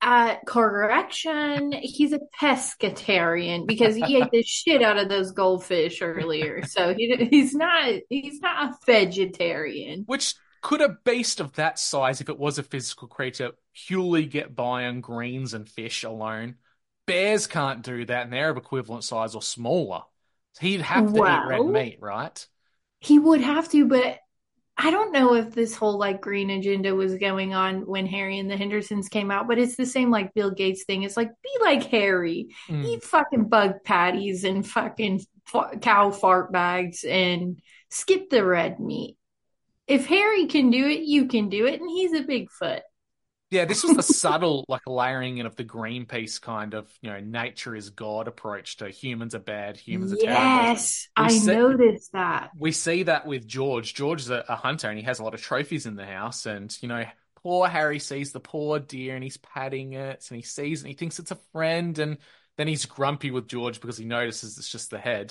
correction, he's a pescatarian, because he ate the shit out of those goldfish earlier. So he's not a vegetarian. Which could a beast of that size, if it was a physical creature, purely get by on greens and fish alone? Bears can't do that, and they're of equivalent size or smaller. So he'd have to eat red meat, right? He would have to, but I don't know if this whole green agenda was going on when Harry and the Hendersons came out, but it's the same Bill Gates thing. It's like, be like Harry, eat fucking bug patties and fucking cow fart bags and skip the red meat. If Harry can do it, you can do it, and he's a Bigfoot. Yeah, this was the subtle layering in of the Greenpeace kind of, nature is God approach to humans are bad, humans are terrible. Yes, I noticed that. We see that with George. George is a hunter, and he has a lot of trophies in the house, and, poor Harry sees the poor deer, and he's patting it, and he sees it, and he thinks it's a friend, and then he's grumpy with George because he notices it's just the head.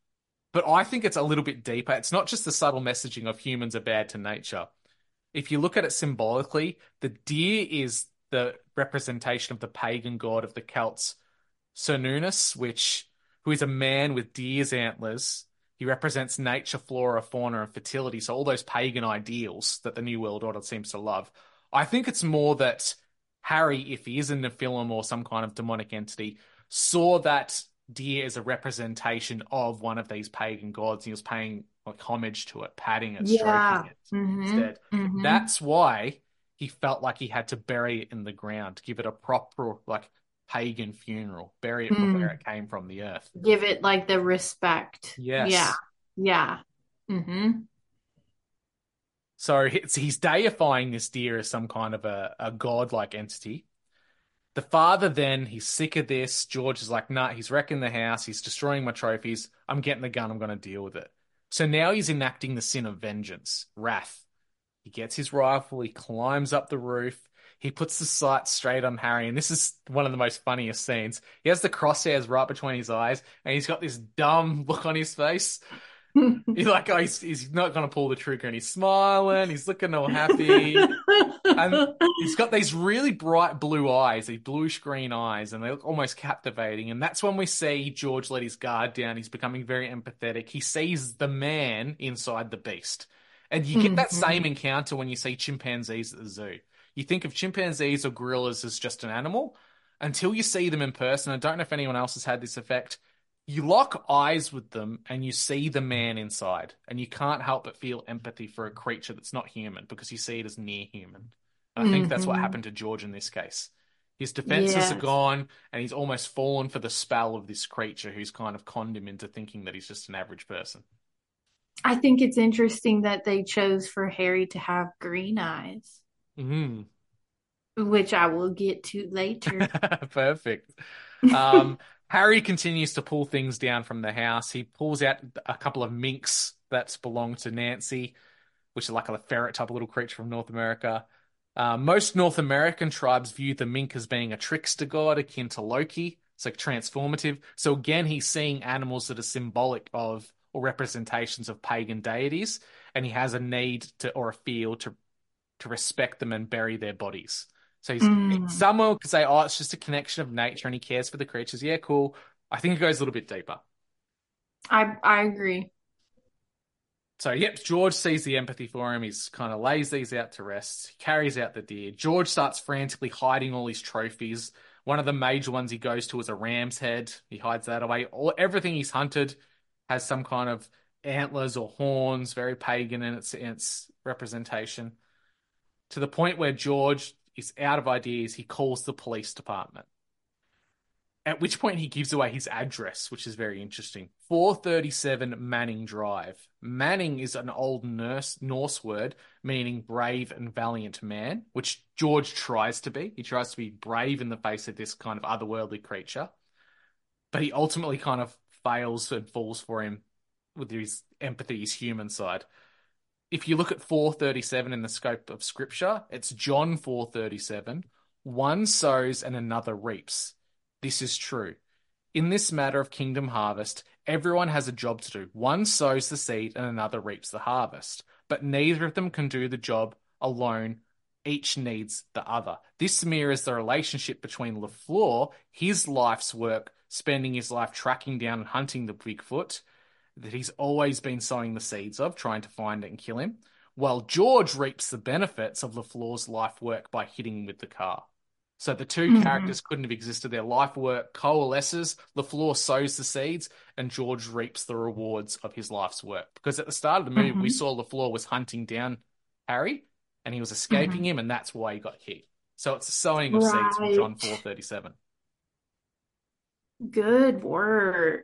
But I think it's a little bit deeper. It's not just the subtle messaging of humans are bad to nature. If you look at it symbolically, the deer is the representation of the pagan god of the Celts, Cernunnos, who is a man with deer's antlers. He represents nature, flora, fauna, and fertility. So all those pagan ideals that the New World Order seems to love. I think it's more that Harry, if he is in the film or some kind of demonic entity, saw that deer as a representation of one of these pagan gods. He was paying homage to it, patting it, stroking it instead. That's why he felt like he had to bury it in the ground, give it a proper pagan funeral, bury it from where it came from, the earth. Give it the respect. Yes. Yeah. Mm-hmm. So he's deifying this deer as some kind of a godlike entity. The father then, he's sick of this. George is like, nah, he's wrecking the house. He's destroying my trophies. I'm getting the gun. I'm going to deal with it. So now he's enacting the sin of vengeance, wrath. He gets his rifle. He climbs up the roof. He puts the sights straight on Harry. And this is one of the most funniest scenes. He has the crosshairs right between his eyes. And he's got this dumb look on his face. He's like, oh, he's not going to pull the trigger. And he's smiling. He's looking all happy. And he's got these really bright blue eyes, these bluish green eyes, and they look almost captivating. And that's when we see George let his guard down. He's becoming very empathetic. He sees the man inside the beast. And you get that same encounter when you see chimpanzees at the zoo. You think of chimpanzees or gorillas as just an animal until you see them in person. I don't know if anyone else has had this effect. You lock eyes with them and you see the man inside, and you can't help but feel empathy for a creature that's not human because you see it as near human. And I think that's what happened to George in this case. His defenses are gone, and he's almost fallen for the spell of this creature who's kind of conned him into thinking that he's just an average person. I think it's interesting that they chose for Harry to have green eyes, which I will get to later. Perfect. Harry continues to pull things down from the house. He pulls out a couple of minks that belong to Nancy, which are like a ferret type of little creature from North America. Most North American tribes view the mink as being a trickster god akin to Loki. It's like transformative. So again, he's seeing animals that are symbolic of or representations of pagan deities, and he has a need to or a feel to respect them and bury their bodies. So someone could say, oh, it's just a connection of nature and he cares for the creatures. Yeah, cool. I think it goes a little bit deeper. I agree. So, yep, George sees the empathy for him. He's kind of lays these out to rest. He carries out the deer. George starts frantically hiding all his trophies. One of the major ones he goes to is a ram's head. He hides that away. Everything he's hunted has some kind of antlers or horns, very pagan in its representation. To the point where George is out of ideas, he calls the police department. At which point he gives away his address, which is very interesting. 437 Manning Drive. Manning is an old Norse word meaning brave and valiant man, which George tries to be. He tries to be brave in the face of this kind of otherworldly creature. But he ultimately kind of fails and falls for him with his empathy, his human side. If you look at 437 in the scope of scripture, it's John 4:37. One sows and another reaps. This is true. In this matter of kingdom harvest, everyone has a job to do. One sows the seed and another reaps the harvest. But neither of them can do the job alone. Each needs the other. This mirrors the relationship between LaFleur, his life's work, spending his life tracking down and hunting the Bigfoot, that he's always been sowing the seeds of, trying to find it and kill him, while George reaps the benefits of LaFleur's life work by hitting him with the car. So the two characters couldn't have existed. Their life work coalesces, LaFleur sows the seeds, and George reaps the rewards of his life's work. Because at the start of the movie, we saw LaFleur was hunting down Harry, and he was escaping him, and that's why he got hit. So it's a sowing of seeds from John 4:37. Good work.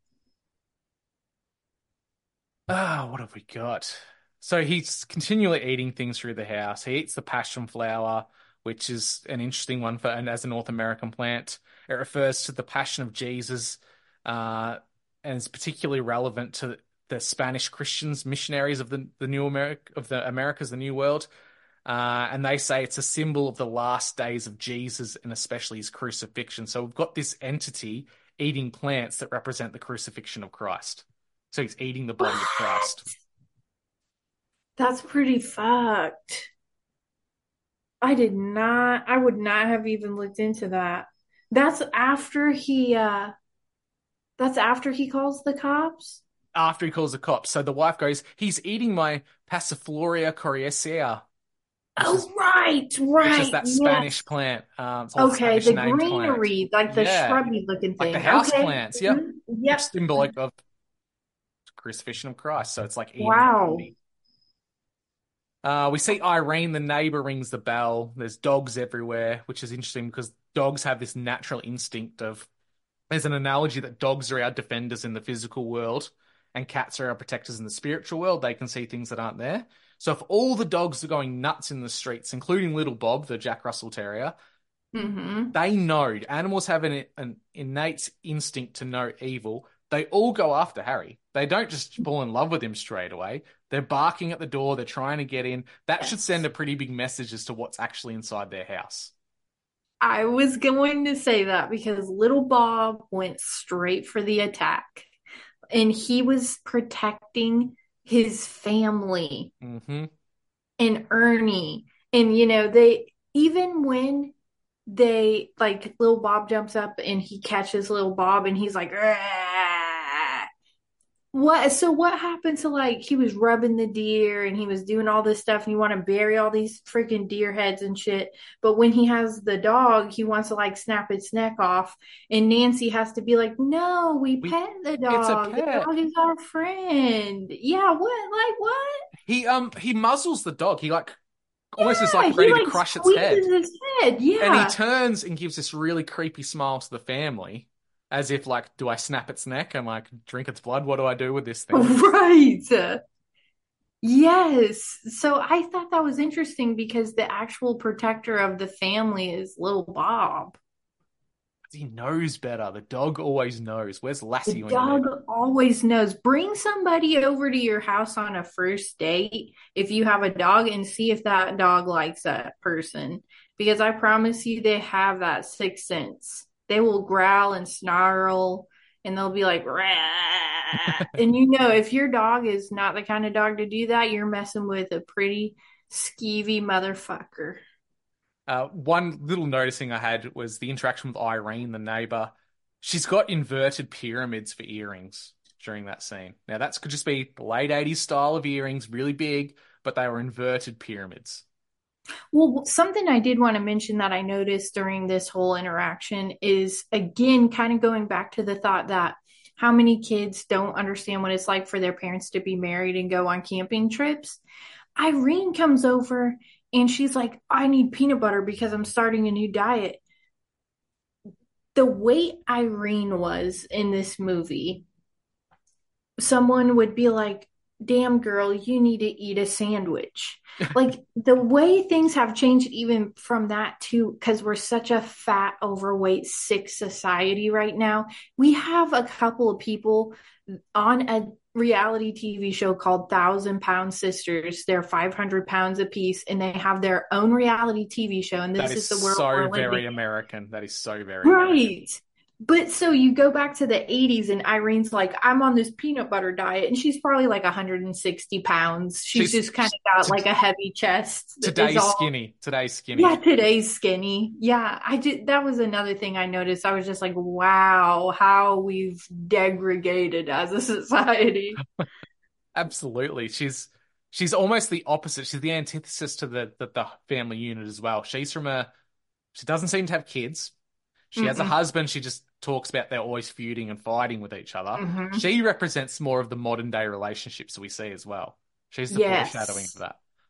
What have we got? So he's continually eating things through the house. He eats the passion flower, which is an interesting one as a North American plant. It refers to the passion of Jesus, and is particularly relevant to the Spanish Christians, missionaries of the New America, of the Americas, the New World. And they say it's a symbol of the last days of Jesus and especially his crucifixion. So we've got this entity eating plants that represent the crucifixion of Christ. So he's eating the body of Christ. That's pretty fucked. I would not have even looked into that. That's after he calls the cops? After he calls the cops. So the wife goes, he's eating my Passiflora coriacea. Right. Which is that Spanish plant. Okay, the greenery, plant. Like the shrubby looking thing. Like the house plants, yep. Yep. Which symbolic of crucifixion of Christ. So it's like eating. Wow. We see Irene, the neighbor, rings the bell. There's dogs everywhere, which is interesting because dogs have this natural instinct of, there's an analogy that dogs are our defenders in the physical world. and cats are our protectors in the spiritual world. They can see things that aren't there. So if all the dogs are going nuts in the streets, including little Bob, the Jack Russell Terrier, they know. Animals have an innate instinct to know evil. They all go after Harry. They don't just fall in love with him straight away. They're barking at the door. They're trying to get in. That should send a pretty big message as to what's actually inside their house. I was going to say that because little Bob went straight for the attack. And he was protecting his family and Ernie. And, you know, even when like little Bob jumps up and he catches little Bob and he's like, what happened to, like, he was rubbing the deer and he was doing all this stuff and you want to bury all these freaking deer heads and shit. But when he has the dog, he wants to, like, snap its neck off. And Nancy has to be like, no, we pet the dog. The dog is our friend. Yeah, what? He muzzles the dog. He, like, almost is like ready to crush its head. His head. Yeah. And he turns and gives this really creepy smile to the family. As if, like, do I snap its neck and, like, drink its blood? What do I do with this thing? Right. Yes. So I thought that was interesting because the actual protector of the family is little Bob. He knows better. The dog always knows. Where's Lassie? The dog always knows. Bring somebody over to your house on a first date if you have a dog and see if that dog likes that person. Because I promise you they have that sixth sense. They will growl and snarl and they'll be like, rah. And you know, if your dog is not the kind of dog to do that, you're messing with a pretty skeevy motherfucker. One little noticing I had was the interaction with Irene, the neighbor. She's got inverted pyramids for earrings during that scene. Now, that could just be the late 80s style of earrings, really big, but they were inverted pyramids. Well, something I did want to mention that I noticed during this whole interaction is, again, kind of going back to the thought that how many kids don't understand what it's like for their parents to be married and go on camping trips. Irene comes over and she's like, I need peanut butter because I'm starting a new diet. The way Irene was in this movie, someone would be like, damn girl, you need to eat a sandwich. Like, the way things have changed even from that too, because we're such a fat, overweight, sick society right now. We have a couple of people on a reality TV show called 1,000-Pound Sisters. They're 500 pounds a piece and they have their own reality TV show. And this is the world so we're very living. American. That is so very right. American. But so you go back to the 80s and Irene's like, I'm on this peanut butter diet. And she's probably like 160 pounds. She's just kind of got like a heavy chest. Today's skinny. Yeah, today's skinny. Yeah, that was another thing I noticed. I was just like, wow, how we've degraded as a society. Absolutely. She's almost the opposite. She's the antithesis to the family unit as well. She doesn't seem to have kids. She has a husband. She just talks about they're always feuding and fighting with each other. She represents more of the modern day relationships we see as well. She's the foreshadowing for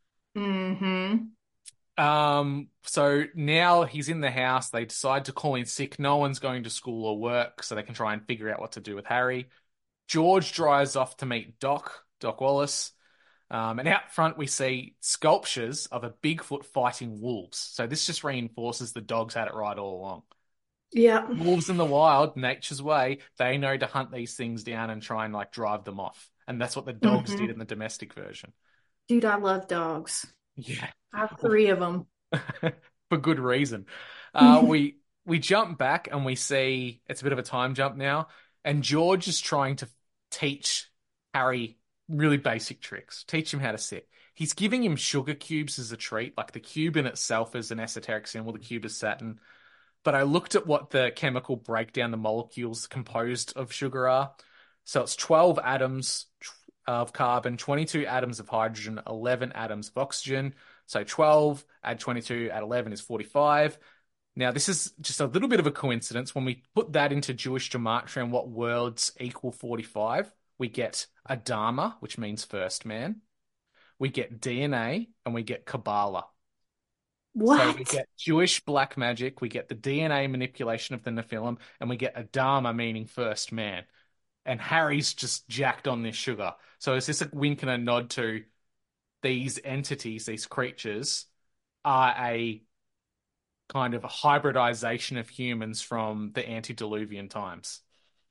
that. So now he's in the house. They decide to call in sick. No one's going to school or work, so they can try and figure out what to do with Harry. George drives off to meet Doc Wallace. And out front, we see sculptures of a Bigfoot fighting wolves. So this just reinforces the dogs had it right all along. Yeah. Wolves in the wild, nature's way, they know to hunt these things down and try and, like, drive them off. And that's what the dogs did in the domestic version. Dude, I love dogs. Yeah. I have 3 of them. For good reason. We jump back and we see, it's a bit of a time jump now, and George is trying to teach Harry really basic tricks, teach him how to sit. He's giving him sugar cubes as a treat, like the cube in itself is an esoteric symbol, the cube is Saturn. But I looked at what the chemical breakdown, the molecules composed of sugar are. So it's 12 atoms of carbon, 22 atoms of hydrogen, 11 atoms of oxygen. So 12 add 22 add 11 is 45. Now, this is just a little bit of a coincidence. When we put that into Jewish gematria and what words equal 45, we get Adama, which means first man. We get DNA and we get Kabbalah. What? So we get Jewish black magic, we get the DNA manipulation of the Nephilim, and we get Adama, meaning first man. and Harry's just jacked on this sugar. So is this a wink and a nod to these entities, these creatures, are a kind of a hybridization of humans from the antediluvian times?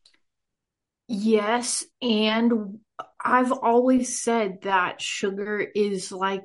Yes, and I've always said that sugar is like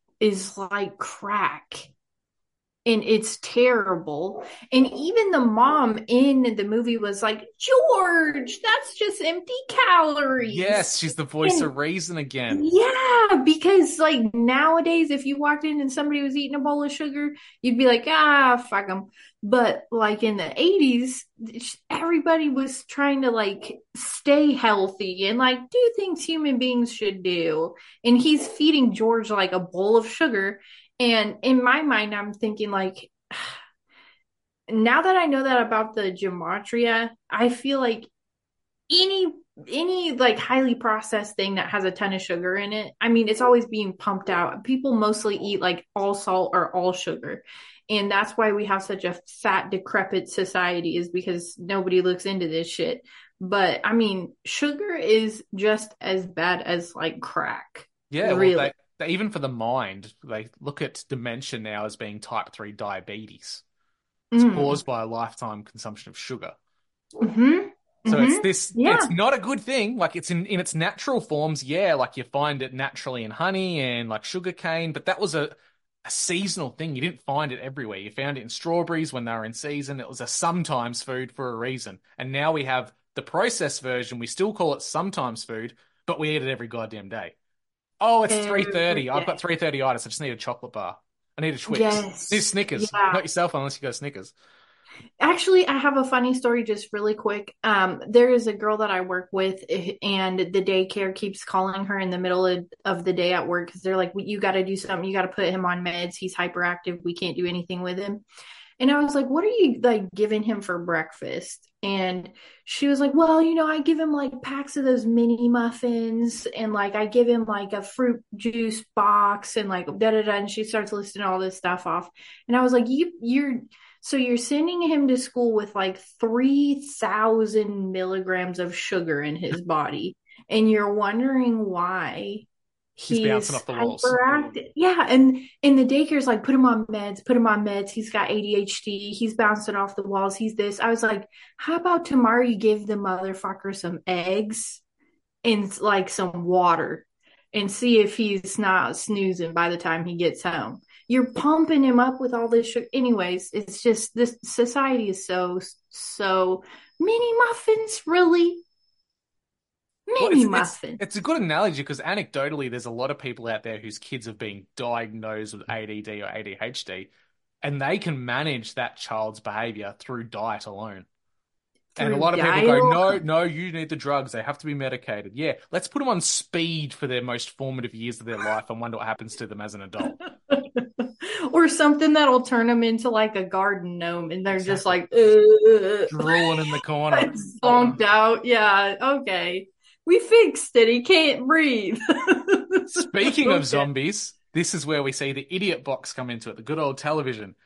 crack. And it's terrible. And even the mom in the movie was like, George, that's just empty calories. Yes, she's the voice of reason again. Yeah, because like nowadays, if you walked in and somebody was eating a bowl of sugar, you'd be like, fuck them. But like in the 80s, everybody was trying to like stay healthy and like do things human beings should do. And he's feeding George like a bowl of sugar. And in my mind, I'm thinking like, now that I know that about the gematria, I feel like any like highly processed thing that has a ton of sugar in it, I mean, it's always being pumped out. People mostly eat like all salt or all sugar. And that's why we have such a fat, decrepit society, is because nobody looks into this shit. But I mean, sugar is just as bad as like crack. Yeah, really. Well, even for the mind, they look at dementia now as being type 3 diabetes. It's caused by a lifetime consumption of sugar. Mm-hmm. So it's this, it's not a good thing. Like it's in its natural forms. Yeah. Like you find it naturally in honey and like sugar cane, but that was a seasonal thing. You didn't find it everywhere. You found it in strawberries when they were in season. It was a sometimes food for a reason. And now we have the processed version. We still call it sometimes food, but we eat it every goddamn day. Oh, it's 3:30. I've got 3:30itis. I just need a chocolate bar. I need a Twix. Yes. I need Snickers. Yeah. Not yourself unless you go Snickers. Actually, I have a funny story just really quick. There is a girl that I work with, and the daycare keeps calling her in the middle of the day at work because they're like, you got to do something. You got to put him on meds. He's hyperactive. We can't do anything with him. And I was like, what are you like giving him for breakfast? And she was like, well, I give him like packs of those mini muffins, and like I give him like a fruit juice box and like da da da. And she starts listing all this stuff off. And I was like, you're sending him to school with like 3,000 milligrams of sugar in his body, and you're wondering why he's bouncing off the walls. Hyperactive. Yeah, and the daycare's like, put him on meds. He's got ADHD. He's bouncing off the walls. He's this. I was like, how about tomorrow you give the motherfucker some eggs and like some water and see if he's not snoozing by the time he gets home. You're pumping him up with all this sugar. Anyways, it's just this society is so mini muffins, really. Muffin. It's a good analogy because anecdotally, there's a lot of people out there whose kids have been diagnosed with ADD or ADHD, and they can manage that child's behavior through diet alone. And a lot of people go, no, you need the drugs. They have to be medicated. Yeah, let's put them on speed for their most formative years of their life and wonder what happens to them as an adult. Or something that'll turn them into like a garden gnome, and they're just like drooling in the corner, zonked out. Yeah, okay. We fixed it. He can't breathe. Speaking of zombies, this is where we see the idiot box come into it, the good old television.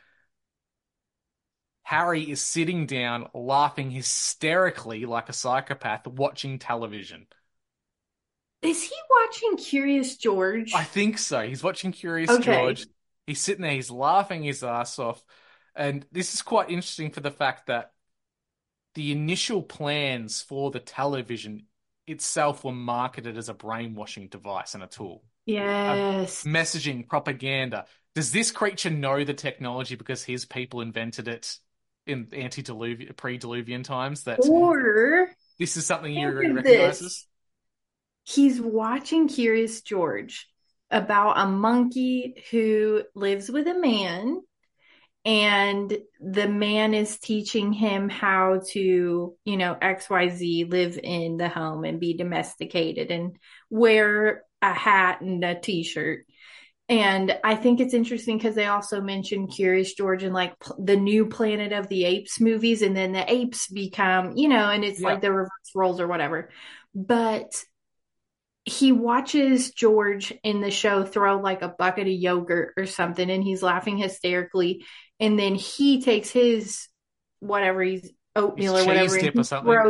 Harry is sitting down, laughing hysterically like a psychopath, watching television. Is he watching Curious George? I think so. He's watching Curious George. He's sitting there, he's laughing his ass off. And this is quite interesting for the fact that the initial plans for the television itself were marketed as a brainwashing device and a tool. Yes. Messaging, propaganda. Does this creature know the technology because his people invented it in pre-Diluvian times? Or this is something he recognizes? He's watching Curious George about a monkey who lives with a man, and the man is teaching him how to, XYZ, live in the home and be domesticated and wear a hat and a t-shirt. And I think it's interesting because they also mentioned Curious George in like the new Planet of the Apes movies, and then the apes become, and it's like the reverse roles or whatever. But he watches George in the show throw like a bucket of yogurt or something, and he's laughing hysterically. And then he takes his whatever, he's oatmeal or whatever, dip or something.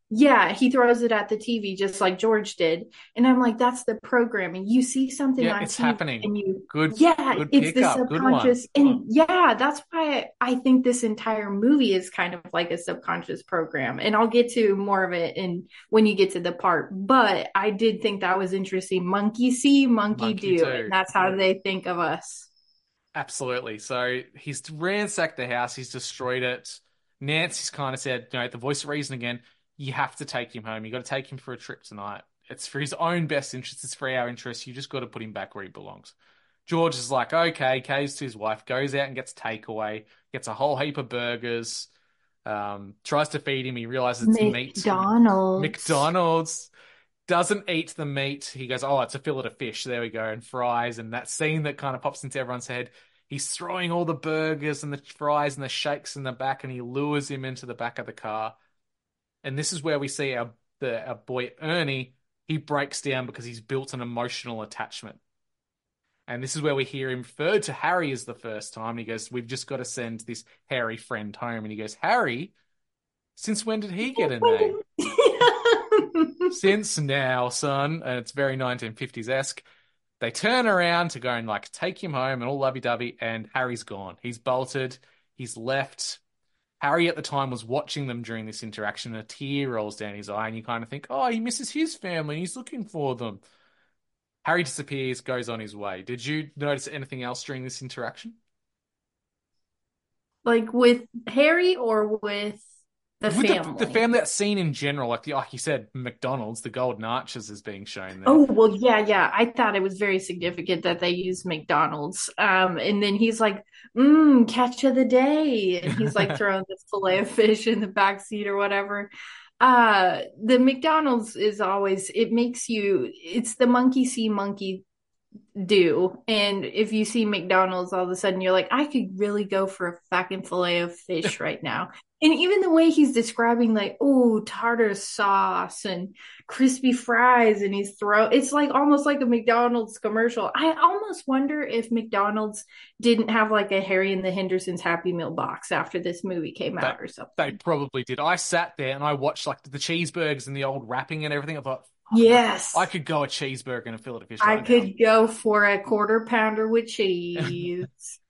Yeah, he throws it at the TV just like George did. And I'm like, that's the programming. You see something Yeah, on it's TV happening. and you, Good yeah, it's the pickup. Good one. subconscious. And yeah, that's why I think this entire movie is kind of like a subconscious program. And I'll get to more of it when you get to the part. But I did think that was interesting. Monkey see, monkey do. And that's how they think of us. Absolutely. So he's ransacked the house. He's destroyed it. Nancy's kind of said, the voice of reason again, you have to take him home. You got to take him for a trip tonight. It's for his own best interest. It's for our interest. You just got to put him back where he belongs. George is like, okay, caves to his wife, goes out and gets takeaway, gets a whole heap of burgers, tries to feed him. He realizes it's meat. McDonald's. Doesn't eat the meat. He goes, oh, it's a fillet of fish. There we go. And fries. And that scene that kind of pops into everyone's head. He's throwing all the burgers and the fries and the shakes in the back, and he lures him into the back of the car. And this is where we see our boy Ernie. He breaks down because he's built an emotional attachment. And this is where we hear him referred to Harry as the first time. He goes, we've just got to send this hairy friend home. And he goes, Harry? Since when did he get a name? Since now, son. And it's very 1950s-esque. They turn around to go and take him home and all lovey-dovey, and Harry's gone. He's bolted. He's left. Harry at the time was watching them during this interaction, and a tear rolls down his eye, and you kind of think, oh, he misses his family, and he's looking for them. Harry disappears, goes on his way. Did you notice anything else during this interaction? Like with Harry or with the family? The family, that scene in general, like you said, McDonald's, the Golden Arches is being shown there. Oh, well, yeah. I thought it was very significant that they used McDonald's. And then he's like, catch of the day. And he's like throwing this fillet of fish in the back seat or whatever. The McDonald's is always, it's the monkey see, monkey do. And if you see McDonald's, all of a sudden you're like, I could really go for a fucking fillet of fish right now. And even the way he's describing, tartar sauce and crispy fries, and it's like almost like a McDonald's commercial. I almost wonder if McDonald's didn't have like a Harry and the Hendersons Happy Meal box after this movie came out or something. They probably did. I sat there and I watched the cheeseburgers and the old wrapping and everything. I thought, yes, I could go a cheeseburger and a fillet of fish. I could go for a quarter pounder with cheese.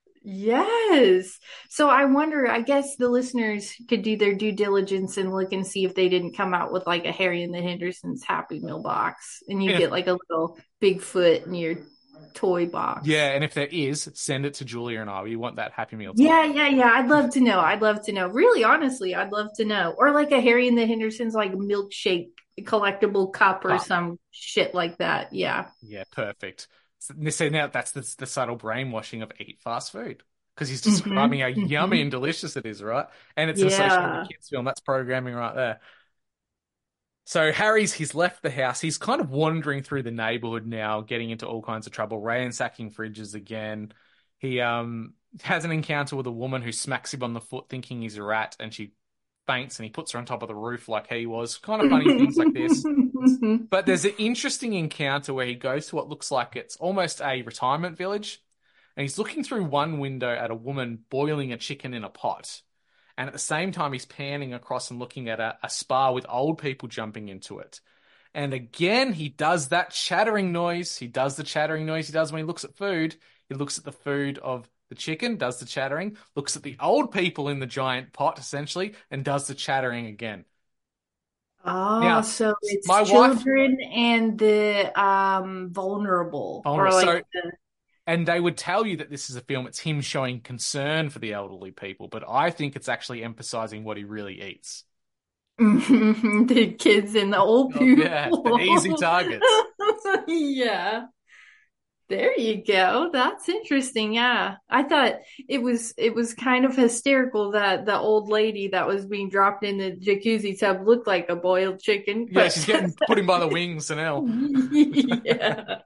Yes. So I wonder, I guess the listeners could do their due diligence and look and see if they didn't come out with like a Harry and the Hendersons Happy Meal box, and you get like a little Bigfoot in your toy box. Yeah, and if there is, send it to Julia and I. We want that Happy Meal. Yeah. I'd love to know. Really, honestly, I'd love to know. Or like a Harry and the Hendersons like milkshake collectible cup or some shit like that. Yeah. Yeah, perfect. So now that's the subtle brainwashing of eat fast food, because he's describing how yummy and delicious it is, right? And it's associated with a kids' film. That's programming right there. So he's left the house. He's kind of wandering through the neighborhood now, getting into all kinds of trouble, ransacking fridges again. He has an encounter with a woman who smacks him on the foot thinking he's a rat, and she faints, and he puts her on top of the roof like he was. Kind of funny things like this. But there's an interesting encounter where he goes to what looks like it's almost a retirement village, and he's looking through one window at a woman boiling a chicken in a pot. And at the same time, he's panning across and looking at a spa with old people jumping into it. And again, he does that chattering noise. He does the chattering noise he does when he looks at food. He looks at the food of the chicken, does the chattering, looks at the old people in the giant pot, essentially, and does the chattering again. Oh, now, so it's my children and the vulnerable. Or like and they would tell you that this is a film, it's him showing concern for the elderly people, but I think it's actually emphasizing what he really eats. The kids and the old people. Yeah, the easy targets. Yeah. There you go. That's interesting. Yeah. I thought it was kind of hysterical that the old lady that was being dropped in the jacuzzi tub looked like a boiled chicken. Yeah, she's getting put in by the wings and all. Yeah.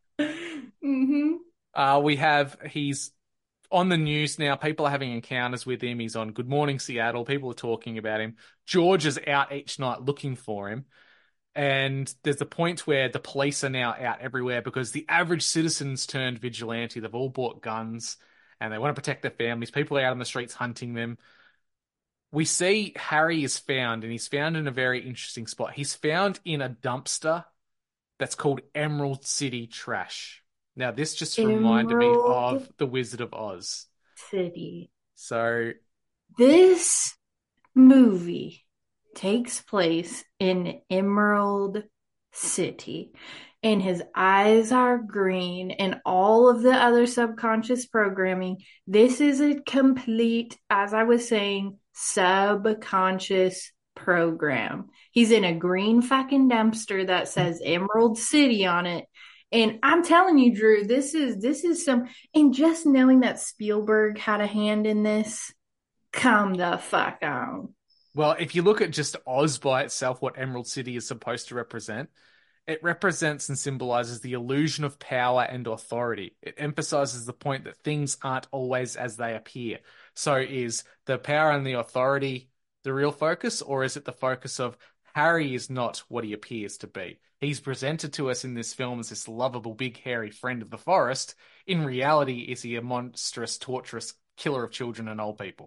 He's on the news now. People are having encounters with him. He's on Good Morning Seattle. People are talking about him. George is out each night looking for him. And there's a point where the police are now out everywhere because the average citizens turned vigilante. They've all bought guns and they want to protect their families. People are out on the streets hunting them. we see Harry is found, and he's found in a very interesting spot. He's found in a dumpster that's called Emerald City Trash. Now, this just reminded me of The Wizard of Oz. City. So, this movie takes place in Emerald City, and his eyes are green, and all of the other subconscious programming. This is a complete, as I was saying, subconscious program. He's in a green fucking dumpster that says Emerald City on it. And I'm telling you, Drew, this is some, and just knowing that Spielberg had a hand in this, come the fuck on. Well, if you look at just Oz by itself, what Emerald City is supposed to represent, it represents and symbolizes the illusion of power and authority. It emphasizes the point that things aren't always as they appear. So is the power and the authority the real focus, or is it the focus of Harry is not what he appears to be? He's presented to us in this film as this lovable, big, hairy friend of the forest. In reality, is he a monstrous, torturous killer of children and old people?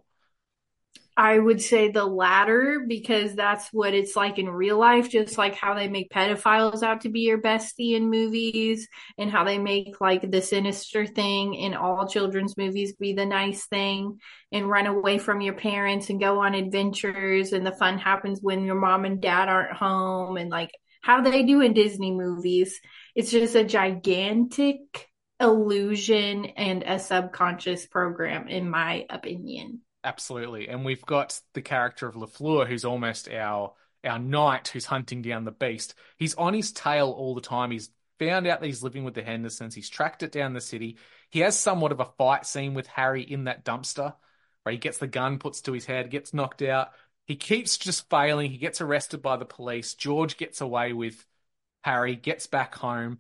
I would say the latter, because that's what it's like in real life, just like how they make pedophiles out to be your bestie in movies, and how they make like the sinister thing in all children's movies be the nice thing, and run away from your parents and go on adventures, and the fun happens when your mom and dad aren't home, and like how they do in Disney movies. It's just a gigantic illusion and a subconscious program, in my opinion. Absolutely. And we've got the character of LaFleur, who's almost our knight who's hunting down the beast. He's on his tail all the time. He's found out that he's living with the Hendersons. He's tracked it down the city. He has somewhat of a fight scene with Harry in that dumpster where he gets the gun, puts to his head, gets knocked out. He keeps just failing. He gets arrested by the police. George gets away with Harry, gets back home.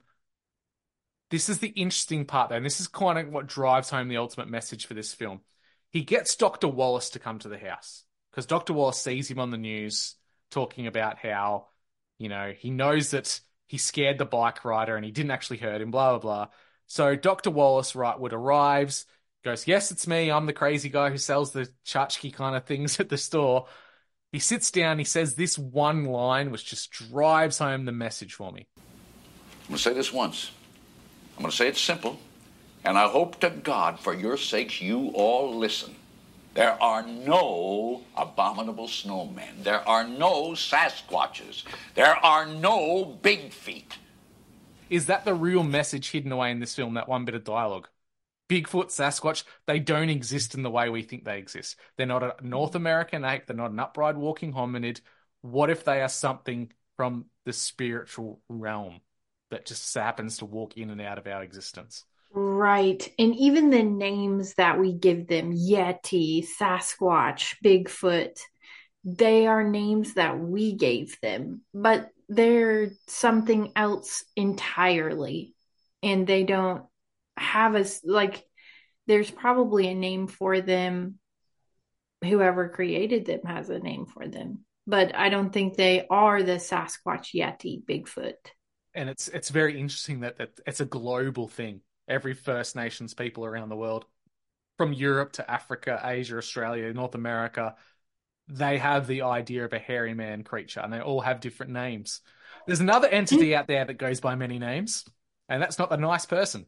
This is the interesting part, though, and this is kind of what drives home the ultimate message for this film. He gets Dr. Wallace to come to the house because Dr. Wallace sees him on the news talking about how, he knows that he scared the bike rider and he didn't actually hurt him, blah, blah, blah. So Dr. Wallace arrives, goes, yes, it's me. I'm the crazy guy who sells the tchotchke kind of things at the store. He sits down. He says this one line, which just drives home the message for me. I'm going to say this once. I'm going to say it simple. And I hope to God, for your sakes, you all listen. There are no abominable snowmen. There are no Sasquatches. There are no big feet. Is that the real message hidden away in this film, that one bit of dialogue? Bigfoot, Sasquatch, they don't exist in the way we think they exist. They're not a North American ape. They're not an upright walking hominid. What if they are something from the spiritual realm that just happens to walk in and out of our existence? Right. And even the names that we give them, Yeti, Sasquatch, Bigfoot, they are names that we gave them, but they're something else entirely. And they don't have us, like, there's probably a name for them. Whoever created them has a name for them, but I don't think they are the Sasquatch, Yeti, Bigfoot. And it's very interesting that it's a global thing. Every First Nations people around the world, from Europe to Africa, Asia, Australia, North America, they have the idea of a hairy man creature, and they all have different names. There's another entity out there that goes by many names, and that's not the nice person.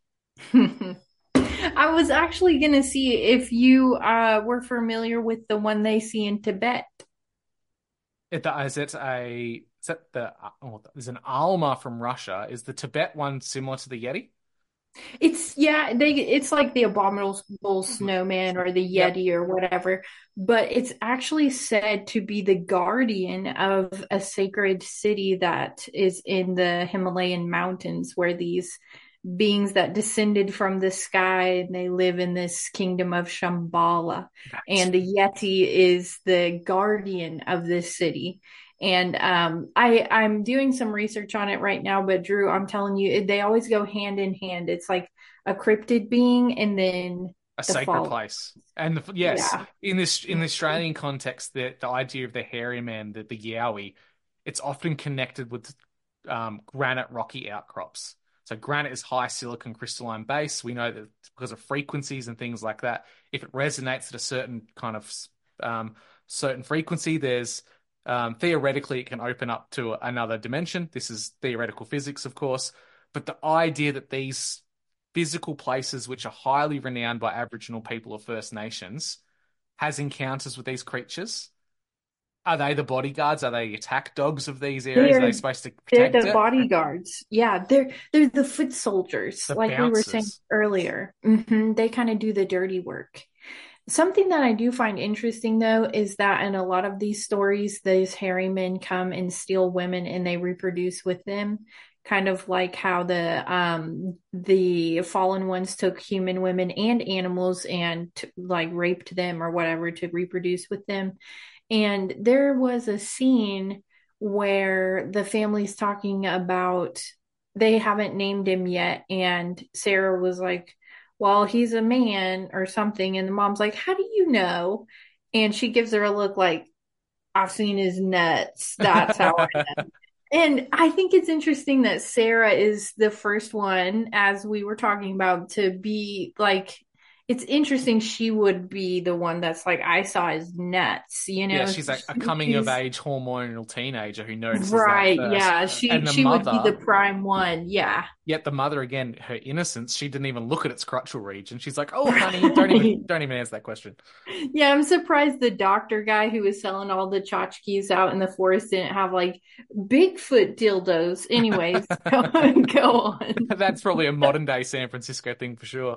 I was actually going to see if you were familiar with the one they see in Tibet. There's an Alma from Russia. Is the Tibet one similar to the Yeti? It's like the abominable snowman or the Yeti or whatever, but it's actually said to be the guardian of a sacred city that is in the Himalayan mountains, where these beings that descended from the sky, and they live in this kingdom of Shambhala. And the Yeti is the guardian of this city. And I'm doing some research on it right now, but Drew, I'm telling you, they always go hand in hand. It's like a cryptid being and then a sacred place. And in the Australian context, the idea of the hairy man, the Yowie, it's often connected with granite rocky outcrops. So granite is high silicon crystalline base. We know that because of frequencies and things like that, if it resonates at a certain kind of certain frequency, there's theoretically it can open up to another dimension. This is theoretical physics, of course, but the idea that these physical places, which are highly renowned by Aboriginal people or First Nations, has encounters with these creatures. Are they the bodyguards? Are they attack dogs of these areas? Are they supposed to protect They're the it? bodyguards. Yeah, they're the foot soldiers, The like we were saying bouncers. earlier. They kind of do the dirty work. Something that I do find interesting, though, is that in a lot of these stories, these hairy men come and steal women and they reproduce with them, kind of like how the fallen ones took human women and animals and like raped them or whatever to reproduce with them. And there was a scene where the family's talking about they haven't named him yet, and Sarah was like, well, he's a man or something. And the mom's like, how do you know? And she gives her a look like, I've seen his nuts. That's how I know. And I think it's interesting that Sarah is the first one, as we were talking about, to be like, it's interesting she would be the one that's like, I saw his nuts, you know? Yeah, she's like a coming of age hormonal teenager who notices right, that first. Yeah, she would be the prime one, yeah. Yet the mother, again, her innocence, she didn't even look at its crotchal region. She's like, "Oh, honey, don't even answer that question." Yeah, I'm surprised the doctor guy who was selling all the tchotchkes out in the forest didn't have like Bigfoot dildos. Anyways, go on. That's probably a modern day San Francisco thing for sure.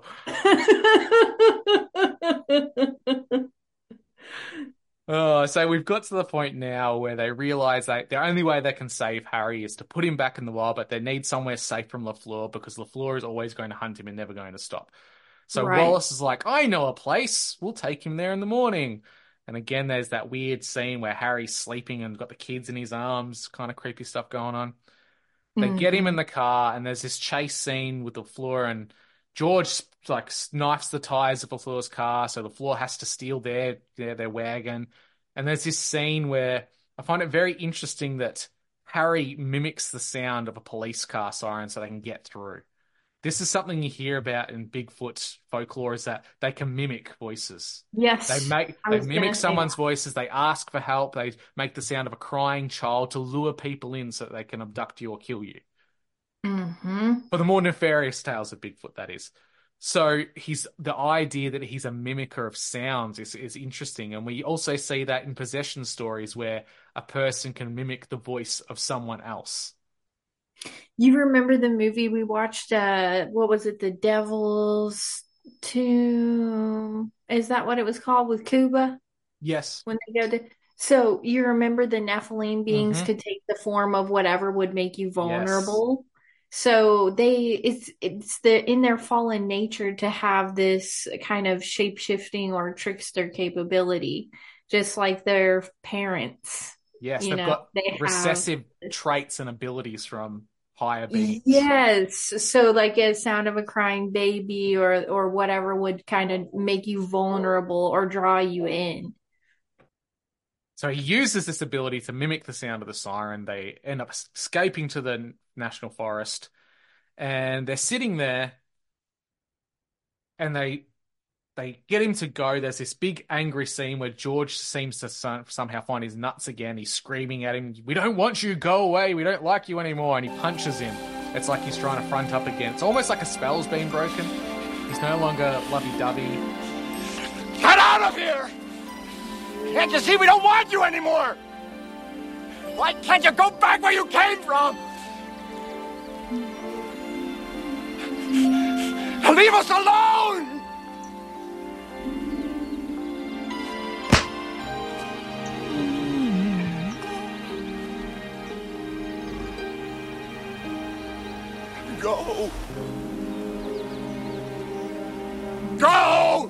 So we've got to the point now where they realize that the only way they can save Harry is to put him back in the wild, but they need somewhere safe from LaFleur because LaFleur is always going to hunt him and never going to stop. So Right. Wallace is like, I know a place. We'll take him there in the morning. And again, there's that weird scene where Harry's sleeping and got the kids in his arms, kind of creepy stuff going on. They get him in the car, and there's this chase scene with LaFleur, and George like knifes the tires of LaFleur's car, so LaFleur has to steal their wagon. And there's this scene where I find it very interesting that Harry mimics the sound of a police car siren so they can get through. This is something you hear about in Bigfoot folklore, is that they can mimic voices. Yes. They mimic someone's voices, they ask for help, they make the sound of a crying child to lure people in so that they can abduct you or kill you. For the more nefarious tales of Bigfoot, that is. So the idea that he's a mimicker of sounds is interesting. And we also see that in possession stories where a person can mimic the voice of someone else. You remember the movie we watched, what was it, The Devil's Tomb? Is that what it was called, with Cuba? Yes. When they go to... So you remember the Nephilim beings could take the form of whatever would make you vulnerable? Yes. So it's in their fallen nature to have this kind of shape-shifting or trickster capability, just like their parents. Yes, they've got recessive traits and abilities from higher beings. Yes, so like a sound of a crying baby or whatever would kind of make you vulnerable or draw you in. So he uses this ability to mimic the sound of the siren. They end up escaping to the national forest, and they're sitting there, and they get him to go. There's this big angry scene where George seems to somehow find his nuts again. He's screaming at him, "We don't want you, go away, we don't like you anymore," and he punches him. It's like he's trying to front up again. It's almost like a spell's been broken. He's no longer lovey-dovey. Get out of here! Can't you see we don't want you anymore? Why can't you go back where you came from? Leave us alone! Go! Go!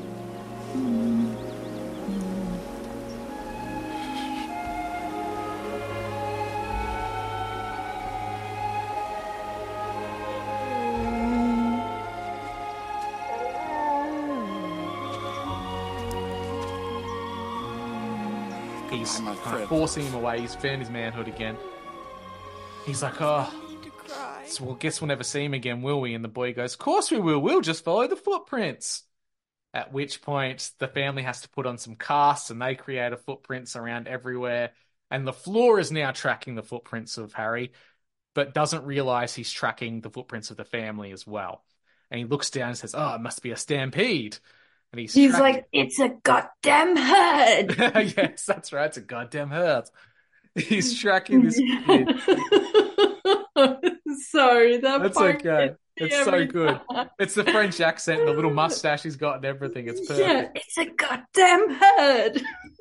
He's forcing him away. He's found his manhood again. He's like, oh, so well, guess we'll never see him again, will we? And the boy goes, of course we will. We'll just follow the footprints. at which point the family has to put on some casts and they create a footprints around everywhere. And LaFleur is now tracking the footprints of Harry, but doesn't realize he's tracking the footprints of the family as well. And he looks down and says, "Oh, it must be a stampede." And he's like, "It's a goddamn herd." Yes, that's right. It's a goddamn herd. He's tracking this kid. Sorry, that's okay. It's so good. It's the French accent and the little mustache he's got and everything. It's perfect. Yeah, it's a goddamn herd.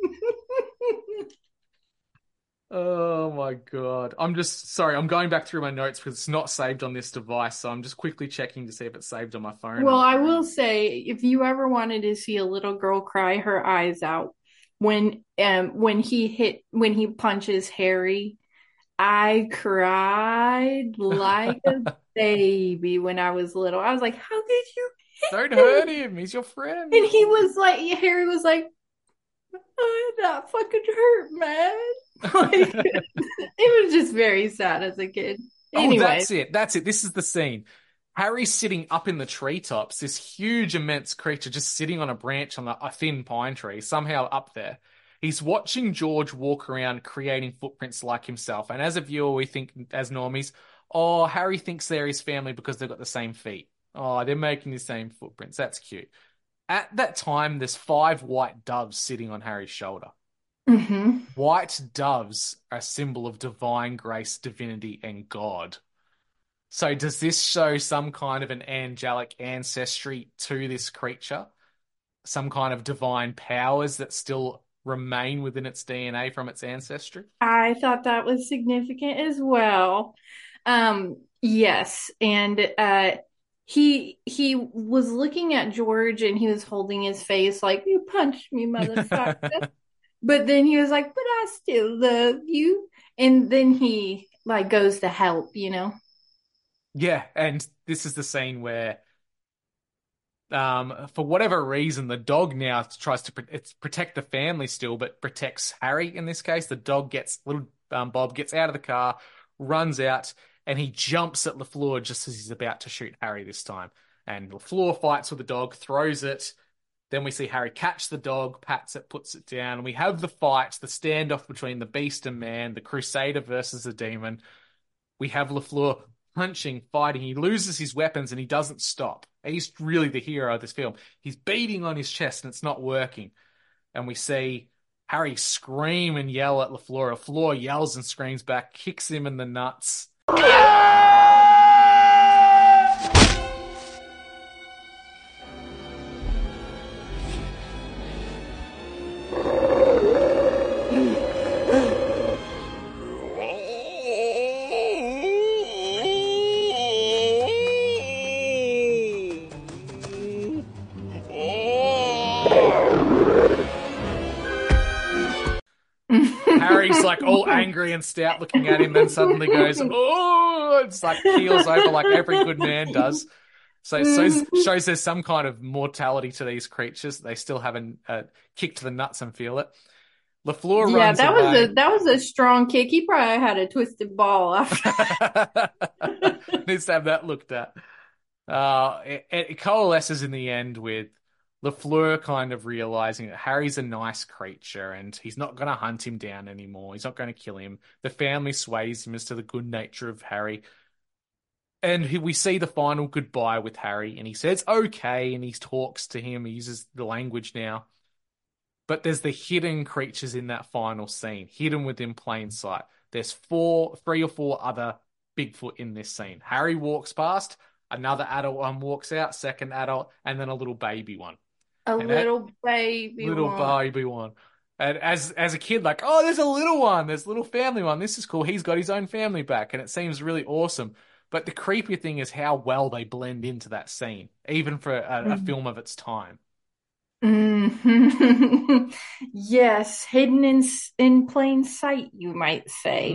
Oh my God. I'm just sorry. I'm going back through my notes because it's not saved on this device. So I'm just quickly checking to see if it's saved on my phone. Well, I will say, if you ever wanted to see a little girl cry her eyes out when he punches Harry, I cried like a baby when I was little. I was like, "How did you Don't hurt him. He's your friend." And Harry was like, "Oh, that fucking hurt, man." Like, it was just very sad as a kid. Anyway. Oh, that's it. This is the scene. Harry's sitting up in the treetops, this huge, immense creature just sitting on a branch on a thin pine tree, somehow up there. He's watching George walk around creating footprints like himself. And as a viewer, we think, as normies, oh, Harry thinks they're his family because they've got the same feet. Oh, they're making the same footprints. That's cute. At that time, there's 5 white doves sitting on Harry's shoulder. Mm-hmm. White doves are a symbol of divine grace, divinity, and God. So does this show some kind of an angelic ancestry to this creature? Some kind of divine powers that still remain within its DNA from its ancestry? I thought that was significant as well. Yes, and he was looking at George and he was holding his face like, "You punched me, motherfucker." But then he was like, "But I still love you." And then he like goes to help, Yeah, and this is the scene where for whatever reason, the dog now tries to protect the family still, but protects Harry in this case. The dog Bob gets out of the car, runs out, and he jumps at LaFleur just as he's about to shoot Harry this time. And LaFleur fights with the dog, throws it. Then we see Harry catch the dog, pats it, puts it down. And we have the fight, the standoff between the beast and man, the crusader versus the demon. We have LaFleur punching, fighting. He loses his weapons and he doesn't stop. He's really the hero of this film. He's beating on his chest and it's not working. And we see Harry scream and yell at LaFleur. LaFleur yells and screams back, kicks him in the nuts. Harry's like all angry and stout looking at him, then suddenly goes, "Oh!" It's like keels over like every good man does. So it shows there's some kind of mortality to these creatures. They still haven't kicked the nuts and feel it. LaFleur runs away. That was a strong kick. He probably had a twisted ball after. Needs to have that looked at. It coalesces in the end with LaFleur kind of realizing that Harry's a nice creature and he's not going to hunt him down anymore. He's not going to kill him. The family sways him as to the good nature of Harry. And we see the final goodbye with Harry and he says, "Okay," and he talks to him. He uses the language now. But there's the hidden creatures in that final scene, hidden within plain sight. There's 3 or 4 other Bigfoot in this scene. Harry walks past, another adult one walks out, second adult, and then a little baby one. Little baby one. And as a kid, like, oh, there's a little one. There's a little family one. This is cool. He's got his own family back. And it seems really awesome. But the creepy thing is how well they blend into that scene, even for a film of its time. Mm-hmm. Yes, hidden in plain sight, you might say.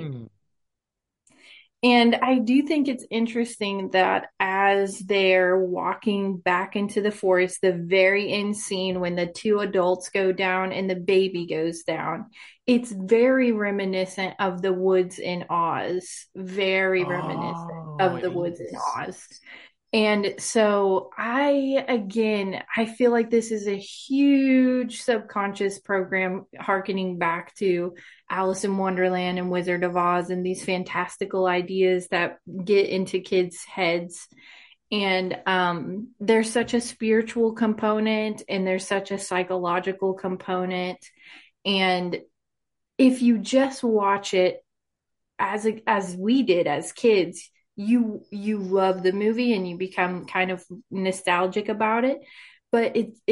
And I do think it's interesting that as they're walking back into the forest, the very end scene when the 2 adults go down and the baby goes down, it's very reminiscent of the woods in Oz. Very reminiscent of the woods in Oz. And so I feel like this is a huge subconscious program harkening back to Alice in Wonderland and Wizard of Oz and these fantastical ideas that get into kids' heads. And there's such a spiritual component and there's such a psychological component. And if you just watch it as we did as kids, you love the movie and you become kind of nostalgic about it. But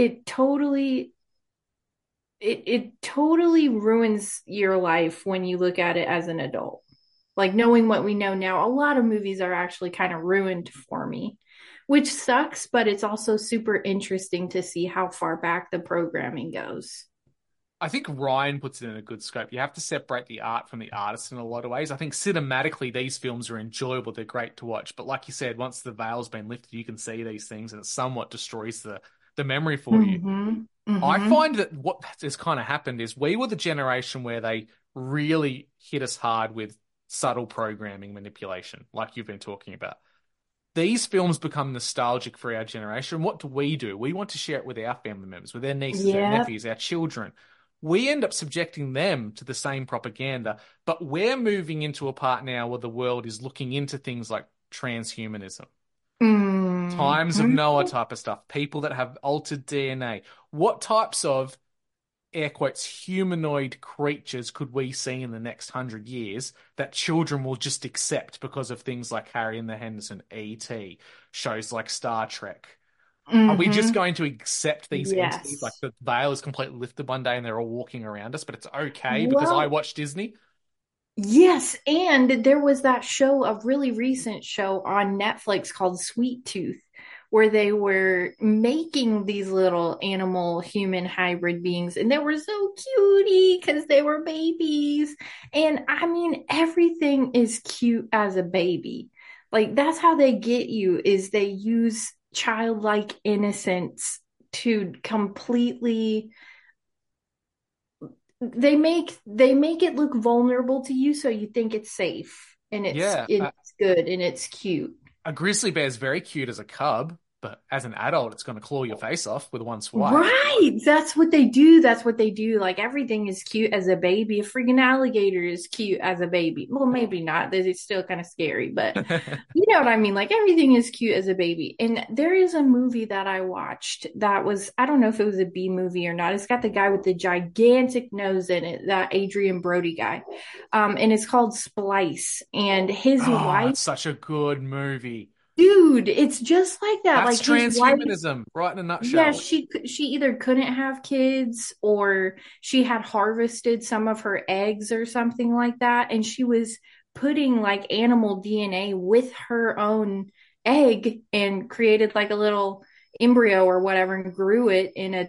it totally ruins your life when you look at it as an adult. Like knowing what we know now, a lot of movies are actually kind of ruined for me, which sucks, but it's also super interesting to see how far back the programming goes. I think Ryan puts it in a good scope. You have to separate the art from the artist in a lot of ways. I think cinematically, these films are enjoyable. They're great to watch. But like you said, once the veil's been lifted, you can see these things and it somewhat destroys the memory for you. Mm-hmm. I find that what has kind of happened is we were the generation where they really hit us hard with subtle programming manipulation, like you've been talking about. These films become nostalgic for our generation. What do? We want to share it with our family members, with their nieces, their nephews, our children. We end up subjecting them to the same propaganda, but we're moving into a part now where the world is looking into things like transhumanism, times of Noah type of stuff, people that have altered DNA. What types of, air quotes, humanoid creatures could we see in the next 100 years that children will just accept because of things like Harry and the Henderson, E.T., shows like Star Trek? Are we just going to accept these entities? Like the veil is completely lifted one day and they're all walking around us, but it's okay because I watch Disney? Yes, and there was that show, a really recent show on Netflix called Sweet Tooth, where they were making these little animal human hybrid beings, and they were so cutie because they were babies. And I mean, everything is cute as a baby. Like that's how they get you, is they use childlike innocence to completely they make it look vulnerable to you so you think it's safe and it's good and it's cute. A grizzly bear is very cute as a cub, but as an adult, it's going to claw your face off with one swipe. Right. That's what they do. Like everything is cute as a baby. A freaking alligator is cute as a baby. Well, maybe not. It's still kind of scary, but you know what I mean? Like everything is cute as a baby. And there is a movie that I watched that was, I don't know if it was a B movie or not. It's got the guy with the gigantic nose in it, that Adrian Brody guy. And it's called Splice. And his wife. It's such a good movie. Dude, it's just like that. That's like transhumanism, right in a nutshell. Yeah, she either couldn't have kids or she had harvested some of her eggs or something like that, and she was putting like animal DNA with her own egg and created like a little embryo or whatever and grew it in a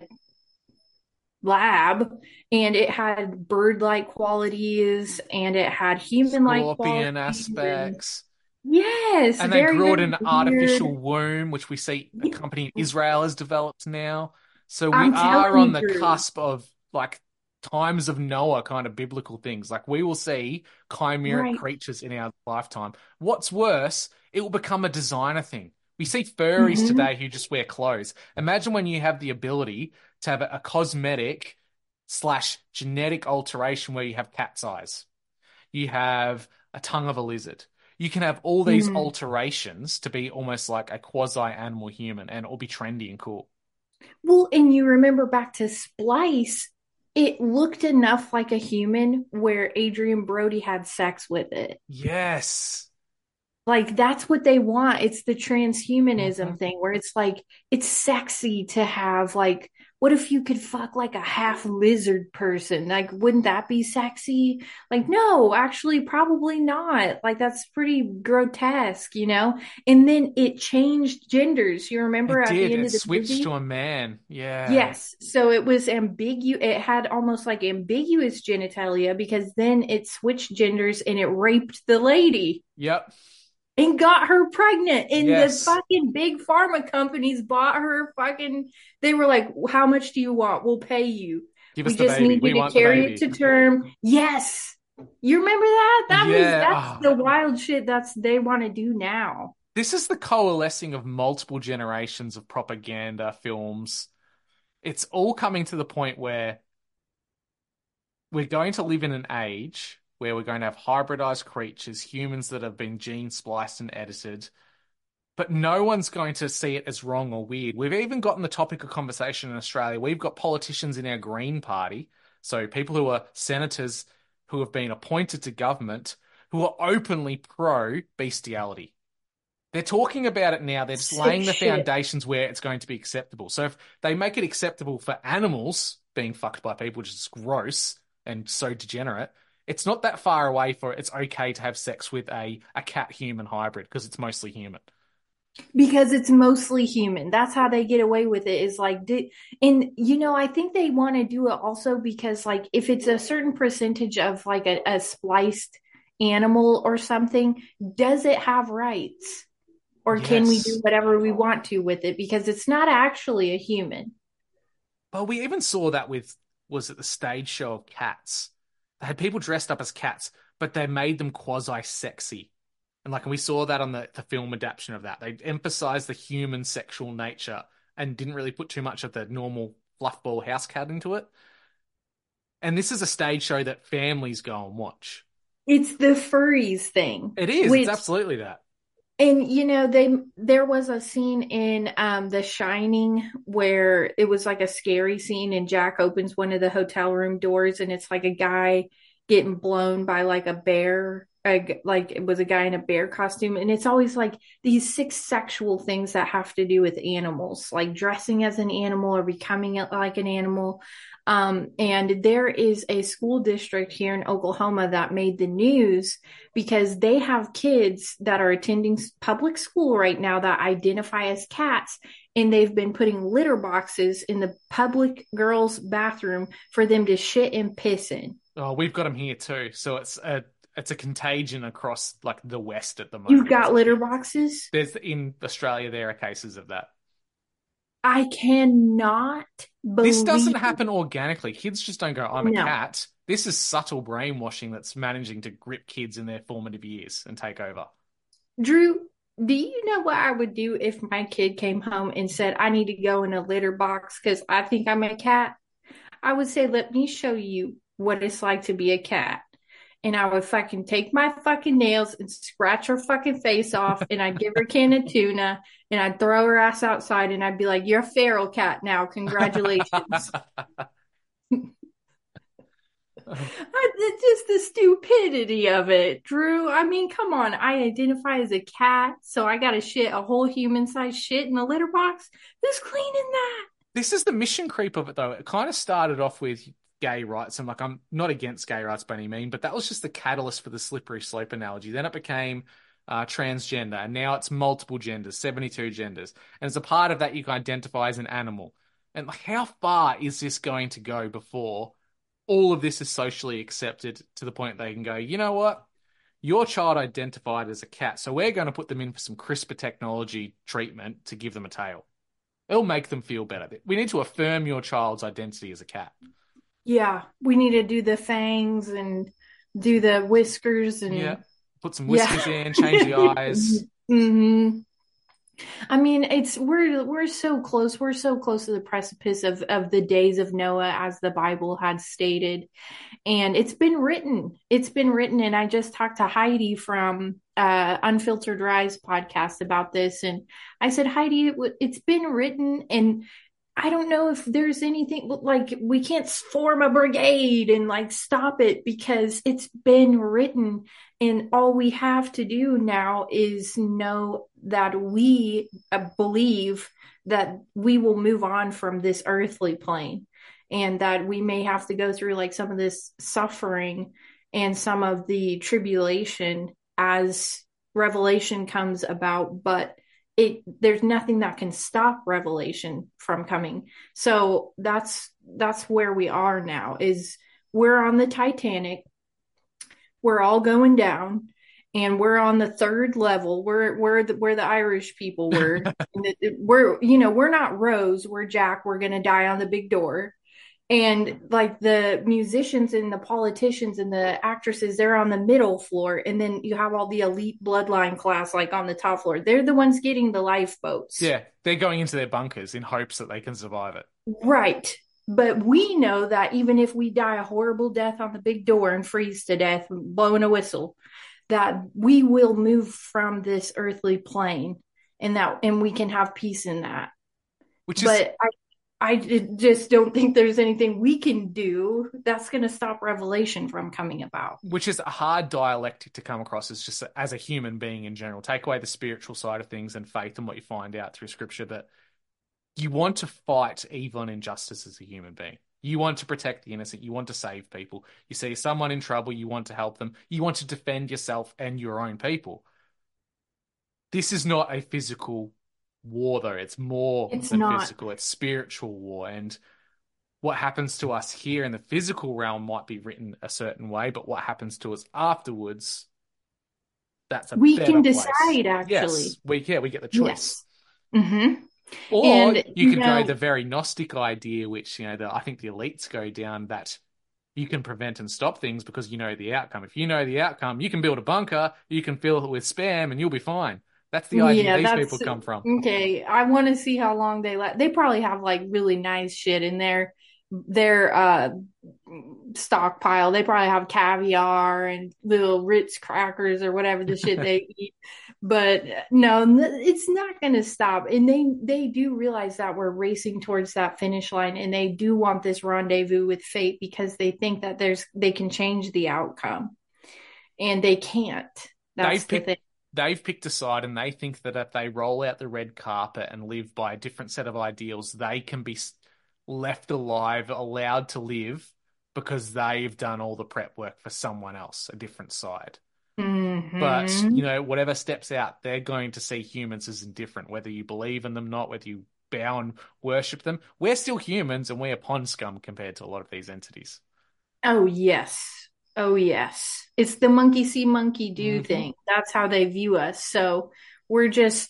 lab, and it had bird-like qualities and it had human-like Scorpion qualities aspects. Yes. And they grew it in an artificial womb, which we see a company in Israel has developed now. So we are on the cusp of like times of Noah kind of biblical things. Like we will see chimeric creatures in our lifetime. What's worse, it will become a designer thing. We see furries today who just wear clothes. Imagine when you have the ability to have a cosmetic / genetic alteration where you have cat's eyes. You have a tongue of a lizard. You can have all these alterations to be almost like a quasi-animal human and it'll be trendy and cool. Well, and you remember back to Splice, it looked enough like a human where Adrian Brody had sex with it. Yes. Like, that's what they want. It's the transhumanism thing where it's like, it's sexy to have, like, what if you could fuck like a half lizard person? Like, wouldn't that be sexy? Like, no, actually, probably not. Like, that's pretty grotesque, you know? And then it changed genders. You remember at the end of the switched movie? to a man. Yeah. Yes. So it was ambiguous. It had almost like ambiguous genitalia because then it switched genders and it raped the lady. Yep. And got her pregnant. And the fucking big pharma companies bought her fucking, they were like, how much do you want? We'll pay you. Give us the baby. We just need you to carry it to term. Yes. You remember that? That's the wild shit they want to do now. This is the coalescing of multiple generations of propaganda films. It's all coming to the point where we're going to live in an age where we're going to have hybridized creatures, humans that have been gene spliced and edited, but no one's going to see it as wrong or weird. We've even gotten the topic of conversation in Australia. We've got politicians in our Green Party, so people who are senators who have been appointed to government, who are openly pro-bestiality. They're talking about it now. They're just laying the foundations where it's going to be acceptable. So if they make it acceptable for animals being fucked by people, which is gross and so degenerate, it's not that far away for it's okay to have sex with a cat-human hybrid because it's mostly human. Because it's mostly human. That's how they get away with it, is like, and you know, I think they want to do it also because, like, if it's a certain percentage of like a spliced animal or something, does it have rights? Or can we do whatever we want to with it? Because it's not actually a human. Well, we even saw that with, was it the stage show of Cats? They had people dressed up as cats, but they made them quasi-sexy. And we saw that on the film adaptation of that. They emphasized the human sexual nature and didn't really put too much of the normal fluffball house cat into it. And this is a stage show that families go and watch. It's the furries thing. It is. It's absolutely that. And, you know, there was a scene in The Shining where it was like a scary scene, and Jack opens one of the hotel room doors and it's like a guy getting blown by like a bear. Like it was a guy in a bear costume, and it's always like these 6 sexual things that have to do with animals, like dressing as an animal or becoming like an animal. And there is a school district here in Oklahoma that made the news because they have kids that are attending public school right now that identify as cats, and they've been putting litter boxes in the public girls' bathroom for them to shit and piss in. Oh, we've got them here too. So it's a contagion across like the West at the moment. You've got litter boxes? In Australia, there are cases of that. I cannot believe... This doesn't happen organically. Kids just don't go, I'm a cat. This is subtle brainwashing that's managing to grip kids in their formative years and take over. Drew, do you know what I would do if my kid came home and said, I need to go in a litter box because I think I'm a cat? I would say, let me show you what it's like to be a cat. And I would fucking take my fucking nails and scratch her fucking face off, and I'd give her a can of tuna, and I'd throw her ass outside, and I'd be like, you're a feral cat now. Congratulations. Just the stupidity of it, Drew. I mean, come on. I identify as a cat, so I got to shit a whole human-sized shit in a litter box. Who's cleaning that? This is the mission creep of it, though. It kind of started off with gay rights. And I'm not against gay rights by any means, but that was just the catalyst for the slippery slope analogy. Then it became transgender, and now it's multiple genders, 72 genders. And as a part of that, you can identify as an animal. And how far is this going to go before all of this is socially accepted to the point they can go, you know what? Your child identified as a cat, so we're going to put them in for some CRISPR technology treatment to give them a tail. It'll make them feel better. We need to affirm your child's identity as a cat. Yeah, we need to do the fangs and do the whiskers and put some whiskers in, change the eyes. Mm-hmm. I mean, we're so close. We're so close to the precipice of the days of Noah, as the Bible had stated, and it's been written. It's been written, and I just talked to Heidi from Unfiltered Rise podcast about this, and I said, Heidi, it's been written, and I don't know if there's anything like we can't form a brigade and like stop it because it's been written, and all we have to do now is know that we believe that we will move on from this earthly plane, and that we may have to go through like some of this suffering and some of the tribulation as revelation comes about, but there's nothing that can stop revelation from coming. So that's where we are now, is we're on the Titanic. We're all going down, and we're on the 3rd level. We're the Irish people were. We're not Rose, we're Jack. We're going to die on the big door. And like the musicians and the politicians and the actresses, they're on the middle floor. And then you have all the elite bloodline class like on the top floor. They're the ones getting the lifeboats. Yeah, they're going into their bunkers in hopes that they can survive it. Right. But we know that even if we die a horrible death on the big door and freeze to death, blowing a whistle, that we will move from this earthly plane and we can have peace in that. But I just don't think there's anything we can do that's going to stop Revelation from coming about. Which is a hard dialectic to come across as a human being in general. Take away the spiritual side of things and faith and what you find out through scripture, but you want to fight evil and injustice as a human being. You want to protect the innocent. You want to save people. You see someone in trouble, you want to help them. You want to defend yourself and your own people. This is not a physical war, though. It's more than physical. It's spiritual war. And what happens to us here in the physical realm might be written a certain way, but what happens to us afterwards, that's a we better can place. decide, actually. Yes, we get the choice. Yes. Mm-hmm. Or you could go the very Gnostic idea, which, I think the elites go down, that you can prevent and stop things because you know the outcome. If you know the outcome, you can build a bunker, you can fill it with spam, and you'll be fine. That's the idea these people come from. Okay, I want to see how long they probably have like really nice shit in their stockpile. They probably have caviar and little Ritz crackers or whatever the shit they eat. But no, it's not going to stop. And they do realize that we're racing towards that finish line, and they do want this rendezvous with fate because they think that they can change the outcome, and they can't. That's the thing. They've picked a side, and they think that if they roll out the red carpet and live by a different set of ideals, they can be left alive, allowed to live, because they've done all the prep work for someone else, a different side. Mm-hmm. But, whatever steps out, they're going to see humans as indifferent, whether you believe in them or not, whether you bow and worship them. We're still humans, and we're pond scum compared to a lot of these entities. Oh, yes. It's the monkey see, monkey do thing. That's how they view us. So we're just,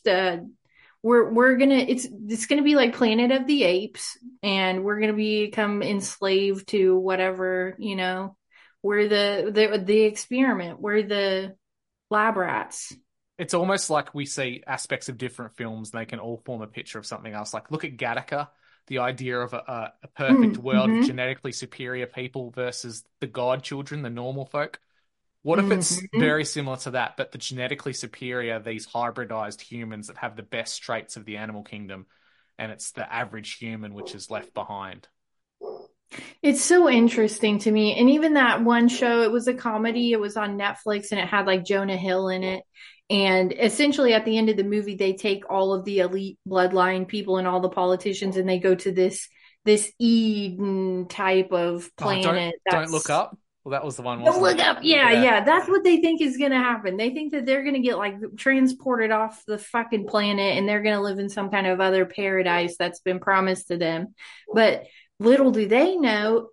it's gonna be like Planet of the Apes, and we're gonna become enslaved to whatever, we're the experiment. We're the lab rats. It's almost like we see aspects of different films, and they can all form a picture of something else. Like, look at Gattaca. The idea of a perfect world of genetically superior people versus the god children, the normal folk. What if it's very similar to that, but the genetically superior, these hybridized humans that have the best traits of the animal kingdom, and it's the average human which is left behind? It's so interesting to me. And even that one show, it was a comedy. It was on Netflix, and it had like Jonah Hill in it. And essentially at the end of the movie, they take all of the elite bloodline people and all the politicians, and they go to this Eden type of planet. Don't look up. Well, that was the one. Don't look up. Yeah. That's what they think is going to happen. They think that they're going to get like transported off the fucking planet, and they're going to live in some kind of other paradise that's been promised to them. But little do they know,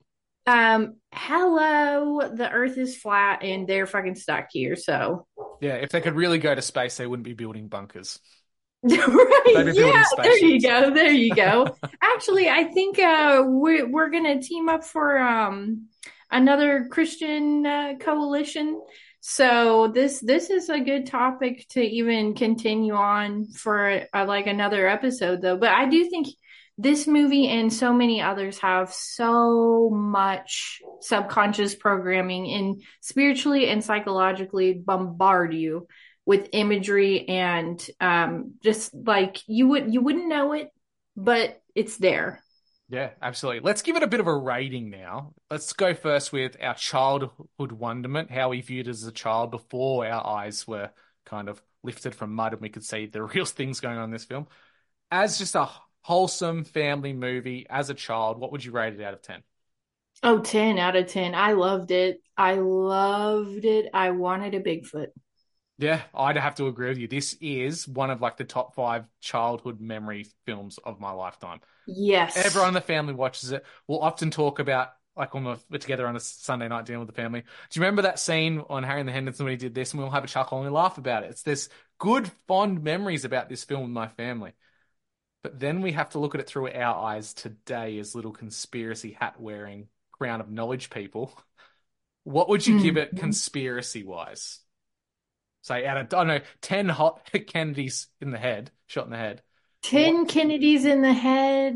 hello, the Earth is flat, and they're fucking stuck here. So yeah, if they could really go to space, they wouldn't be building bunkers. Right? Yeah, there you go. Actually, I think we're gonna team up for another Christian coalition. So this is a good topic to even continue on for like another episode, though. But I do think this movie and so many others have so much subconscious programming and spiritually and psychologically bombard you with imagery, and just like you wouldn't know it, but it's there. Yeah, absolutely. Let's give it a bit of a rating now. Let's go first with our childhood wonderment, how we viewed it as a child before our eyes were kind of lifted from mud and we could see the real things going on in this film. As just a wholesome family movie, as a child, what would you rate it out of 10? Oh, 10 out of 10. I loved it. I wanted a Bigfoot. Yeah, I'd have to agree with you. This is one of like the top 5 childhood memory films of my lifetime. Yes. Everyone in the family watches it. We'll often talk about, like when we're together on a Sunday night dinner with the family. Do you remember that scene on Harry and the Hendersons when he did this? And we'll have a chuckle and we laugh about it. There's good, fond memories about this film with my family. But then we have to look at it through our eyes today as little conspiracy hat wearing, crown of knowledge people. What would you give it conspiracy wise? Say out of, I don't know, 10 hot Kennedys in the head, shot in the head. 10 Kennedys in the head.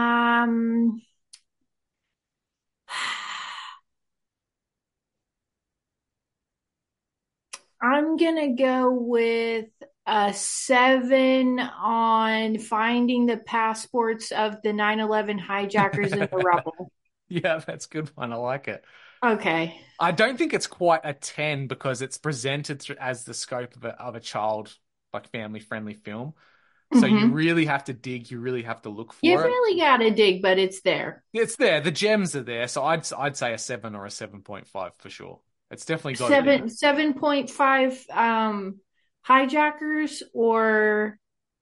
I'm gonna go with a 7 on finding the passports of the 9/11 hijackers in the rubble. Yeah, that's a good one. I like it. Okay. I don't think it's quite a 10 because it's presented as the scope of a child, like family-friendly film. So you really have to dig. You really have to look for it. You really got to dig, but it's there. It's there. The gems are there. So I'd say a 7 or a 7.5 for sure. It's definitely got 7.5 hijackers or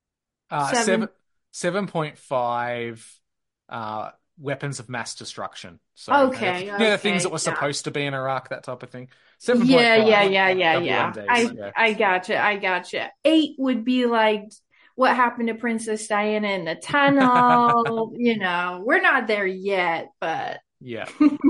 7.5 weapons of mass destruction. So okay, the things that were supposed to be in Iraq, that type of thing. 7.5. Yeah. I gotcha. 8 would be like what happened to Princess Diana in the tunnel. We're not there yet, but yeah.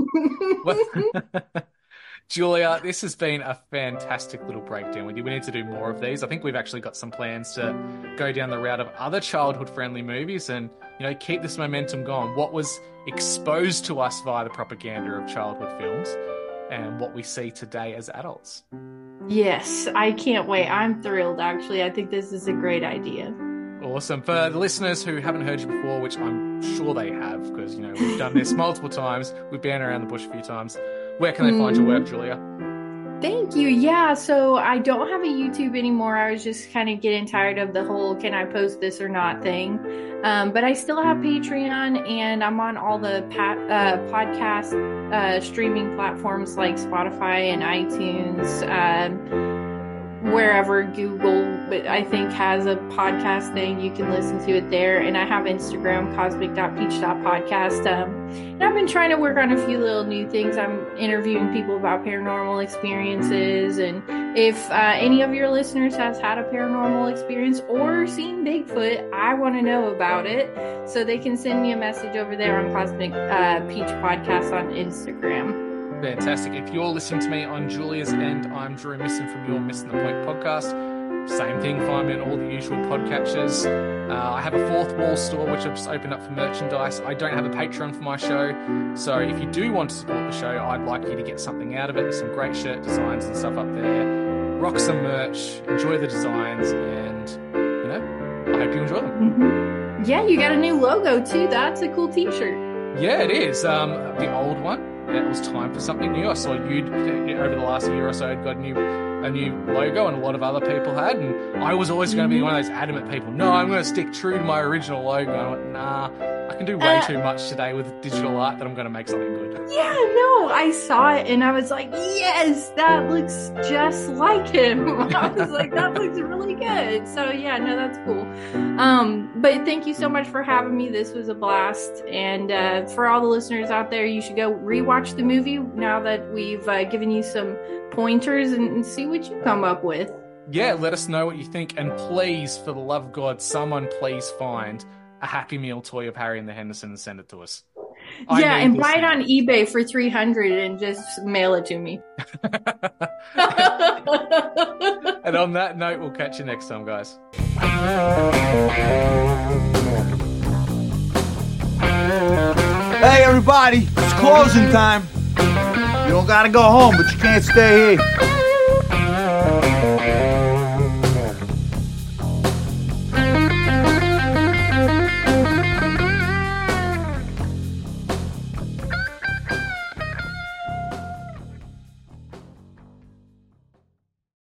Julia, this has been a fantastic little breakdown with you. We need to do more of these. I think we've actually got some plans to go down the route of other childhood-friendly movies and, keep this momentum going. What was exposed to us via the propaganda of childhood films and what we see today as adults. Yes, I can't wait. I'm thrilled, actually. I think this is a great idea. Awesome. For the listeners who haven't heard you before, which I'm sure they have, because, we've done this multiple times. We've been around the bush a few times. Where can they find your work, Julia? Thank you. Yeah, so I don't have a YouTube anymore. I was just kind of getting tired of the whole can I post this or not thing. But I still have Patreon, and I'm on all the podcast streaming platforms like Spotify and iTunes, wherever Google, I think, has a podcast thing. You can listen to it there. And I have Instagram, cosmic.peach.podcast. And I've been trying to work on a few little new things. I'm interviewing people about paranormal experiences. And if any of your listeners has had a paranormal experience or seen Bigfoot, I want to know about it. So they can send me a message over there on Cosmic Peach Podcast on Instagram. Fantastic. If you're listening to me on Julia's end, I'm Drew Misson from your Missing the Point podcast. Same thing, find me on all the usual podcatchers. I have a Fourth Wall store, which I've just opened up for merchandise. I don't have a Patreon for my show, so if you do want to support the show, I'd like you to get something out of it. There's some great shirt designs and stuff up there. Rock some merch, enjoy the designs, and, I hope you enjoy them. Mm-hmm. Yeah, you got a new logo, too. That's a cool t-shirt. Yeah, it is. The old one. It was time for something new. I saw you over the last year or so had got a new logo, and a lot of other people had, and I was always going to be one of those adamant people. No, I'm going to stick true to my original logo. I went, nah, I can do way too much today with digital art that I'm going to make something good. Yeah, no, I saw it and I was like, yes, that looks just like him. I was like, that looks really good. So yeah, no, that's cool. But thank you so much for having me. This was a blast. And for all the listeners out there, you should go rewatch the movie now that we've given you some pointers and see what you come up with. Yeah, let us know what you think. And please, for the love of God, someone please find a Happy Meal toy of Harry and the Henderson and send it to us. Yeah, and buy it on eBay for $300 and just mail it to me. And on that note, we'll catch you next time, guys. Hey, everybody, it's closing time. You don't gotta go home, but you can't stay here.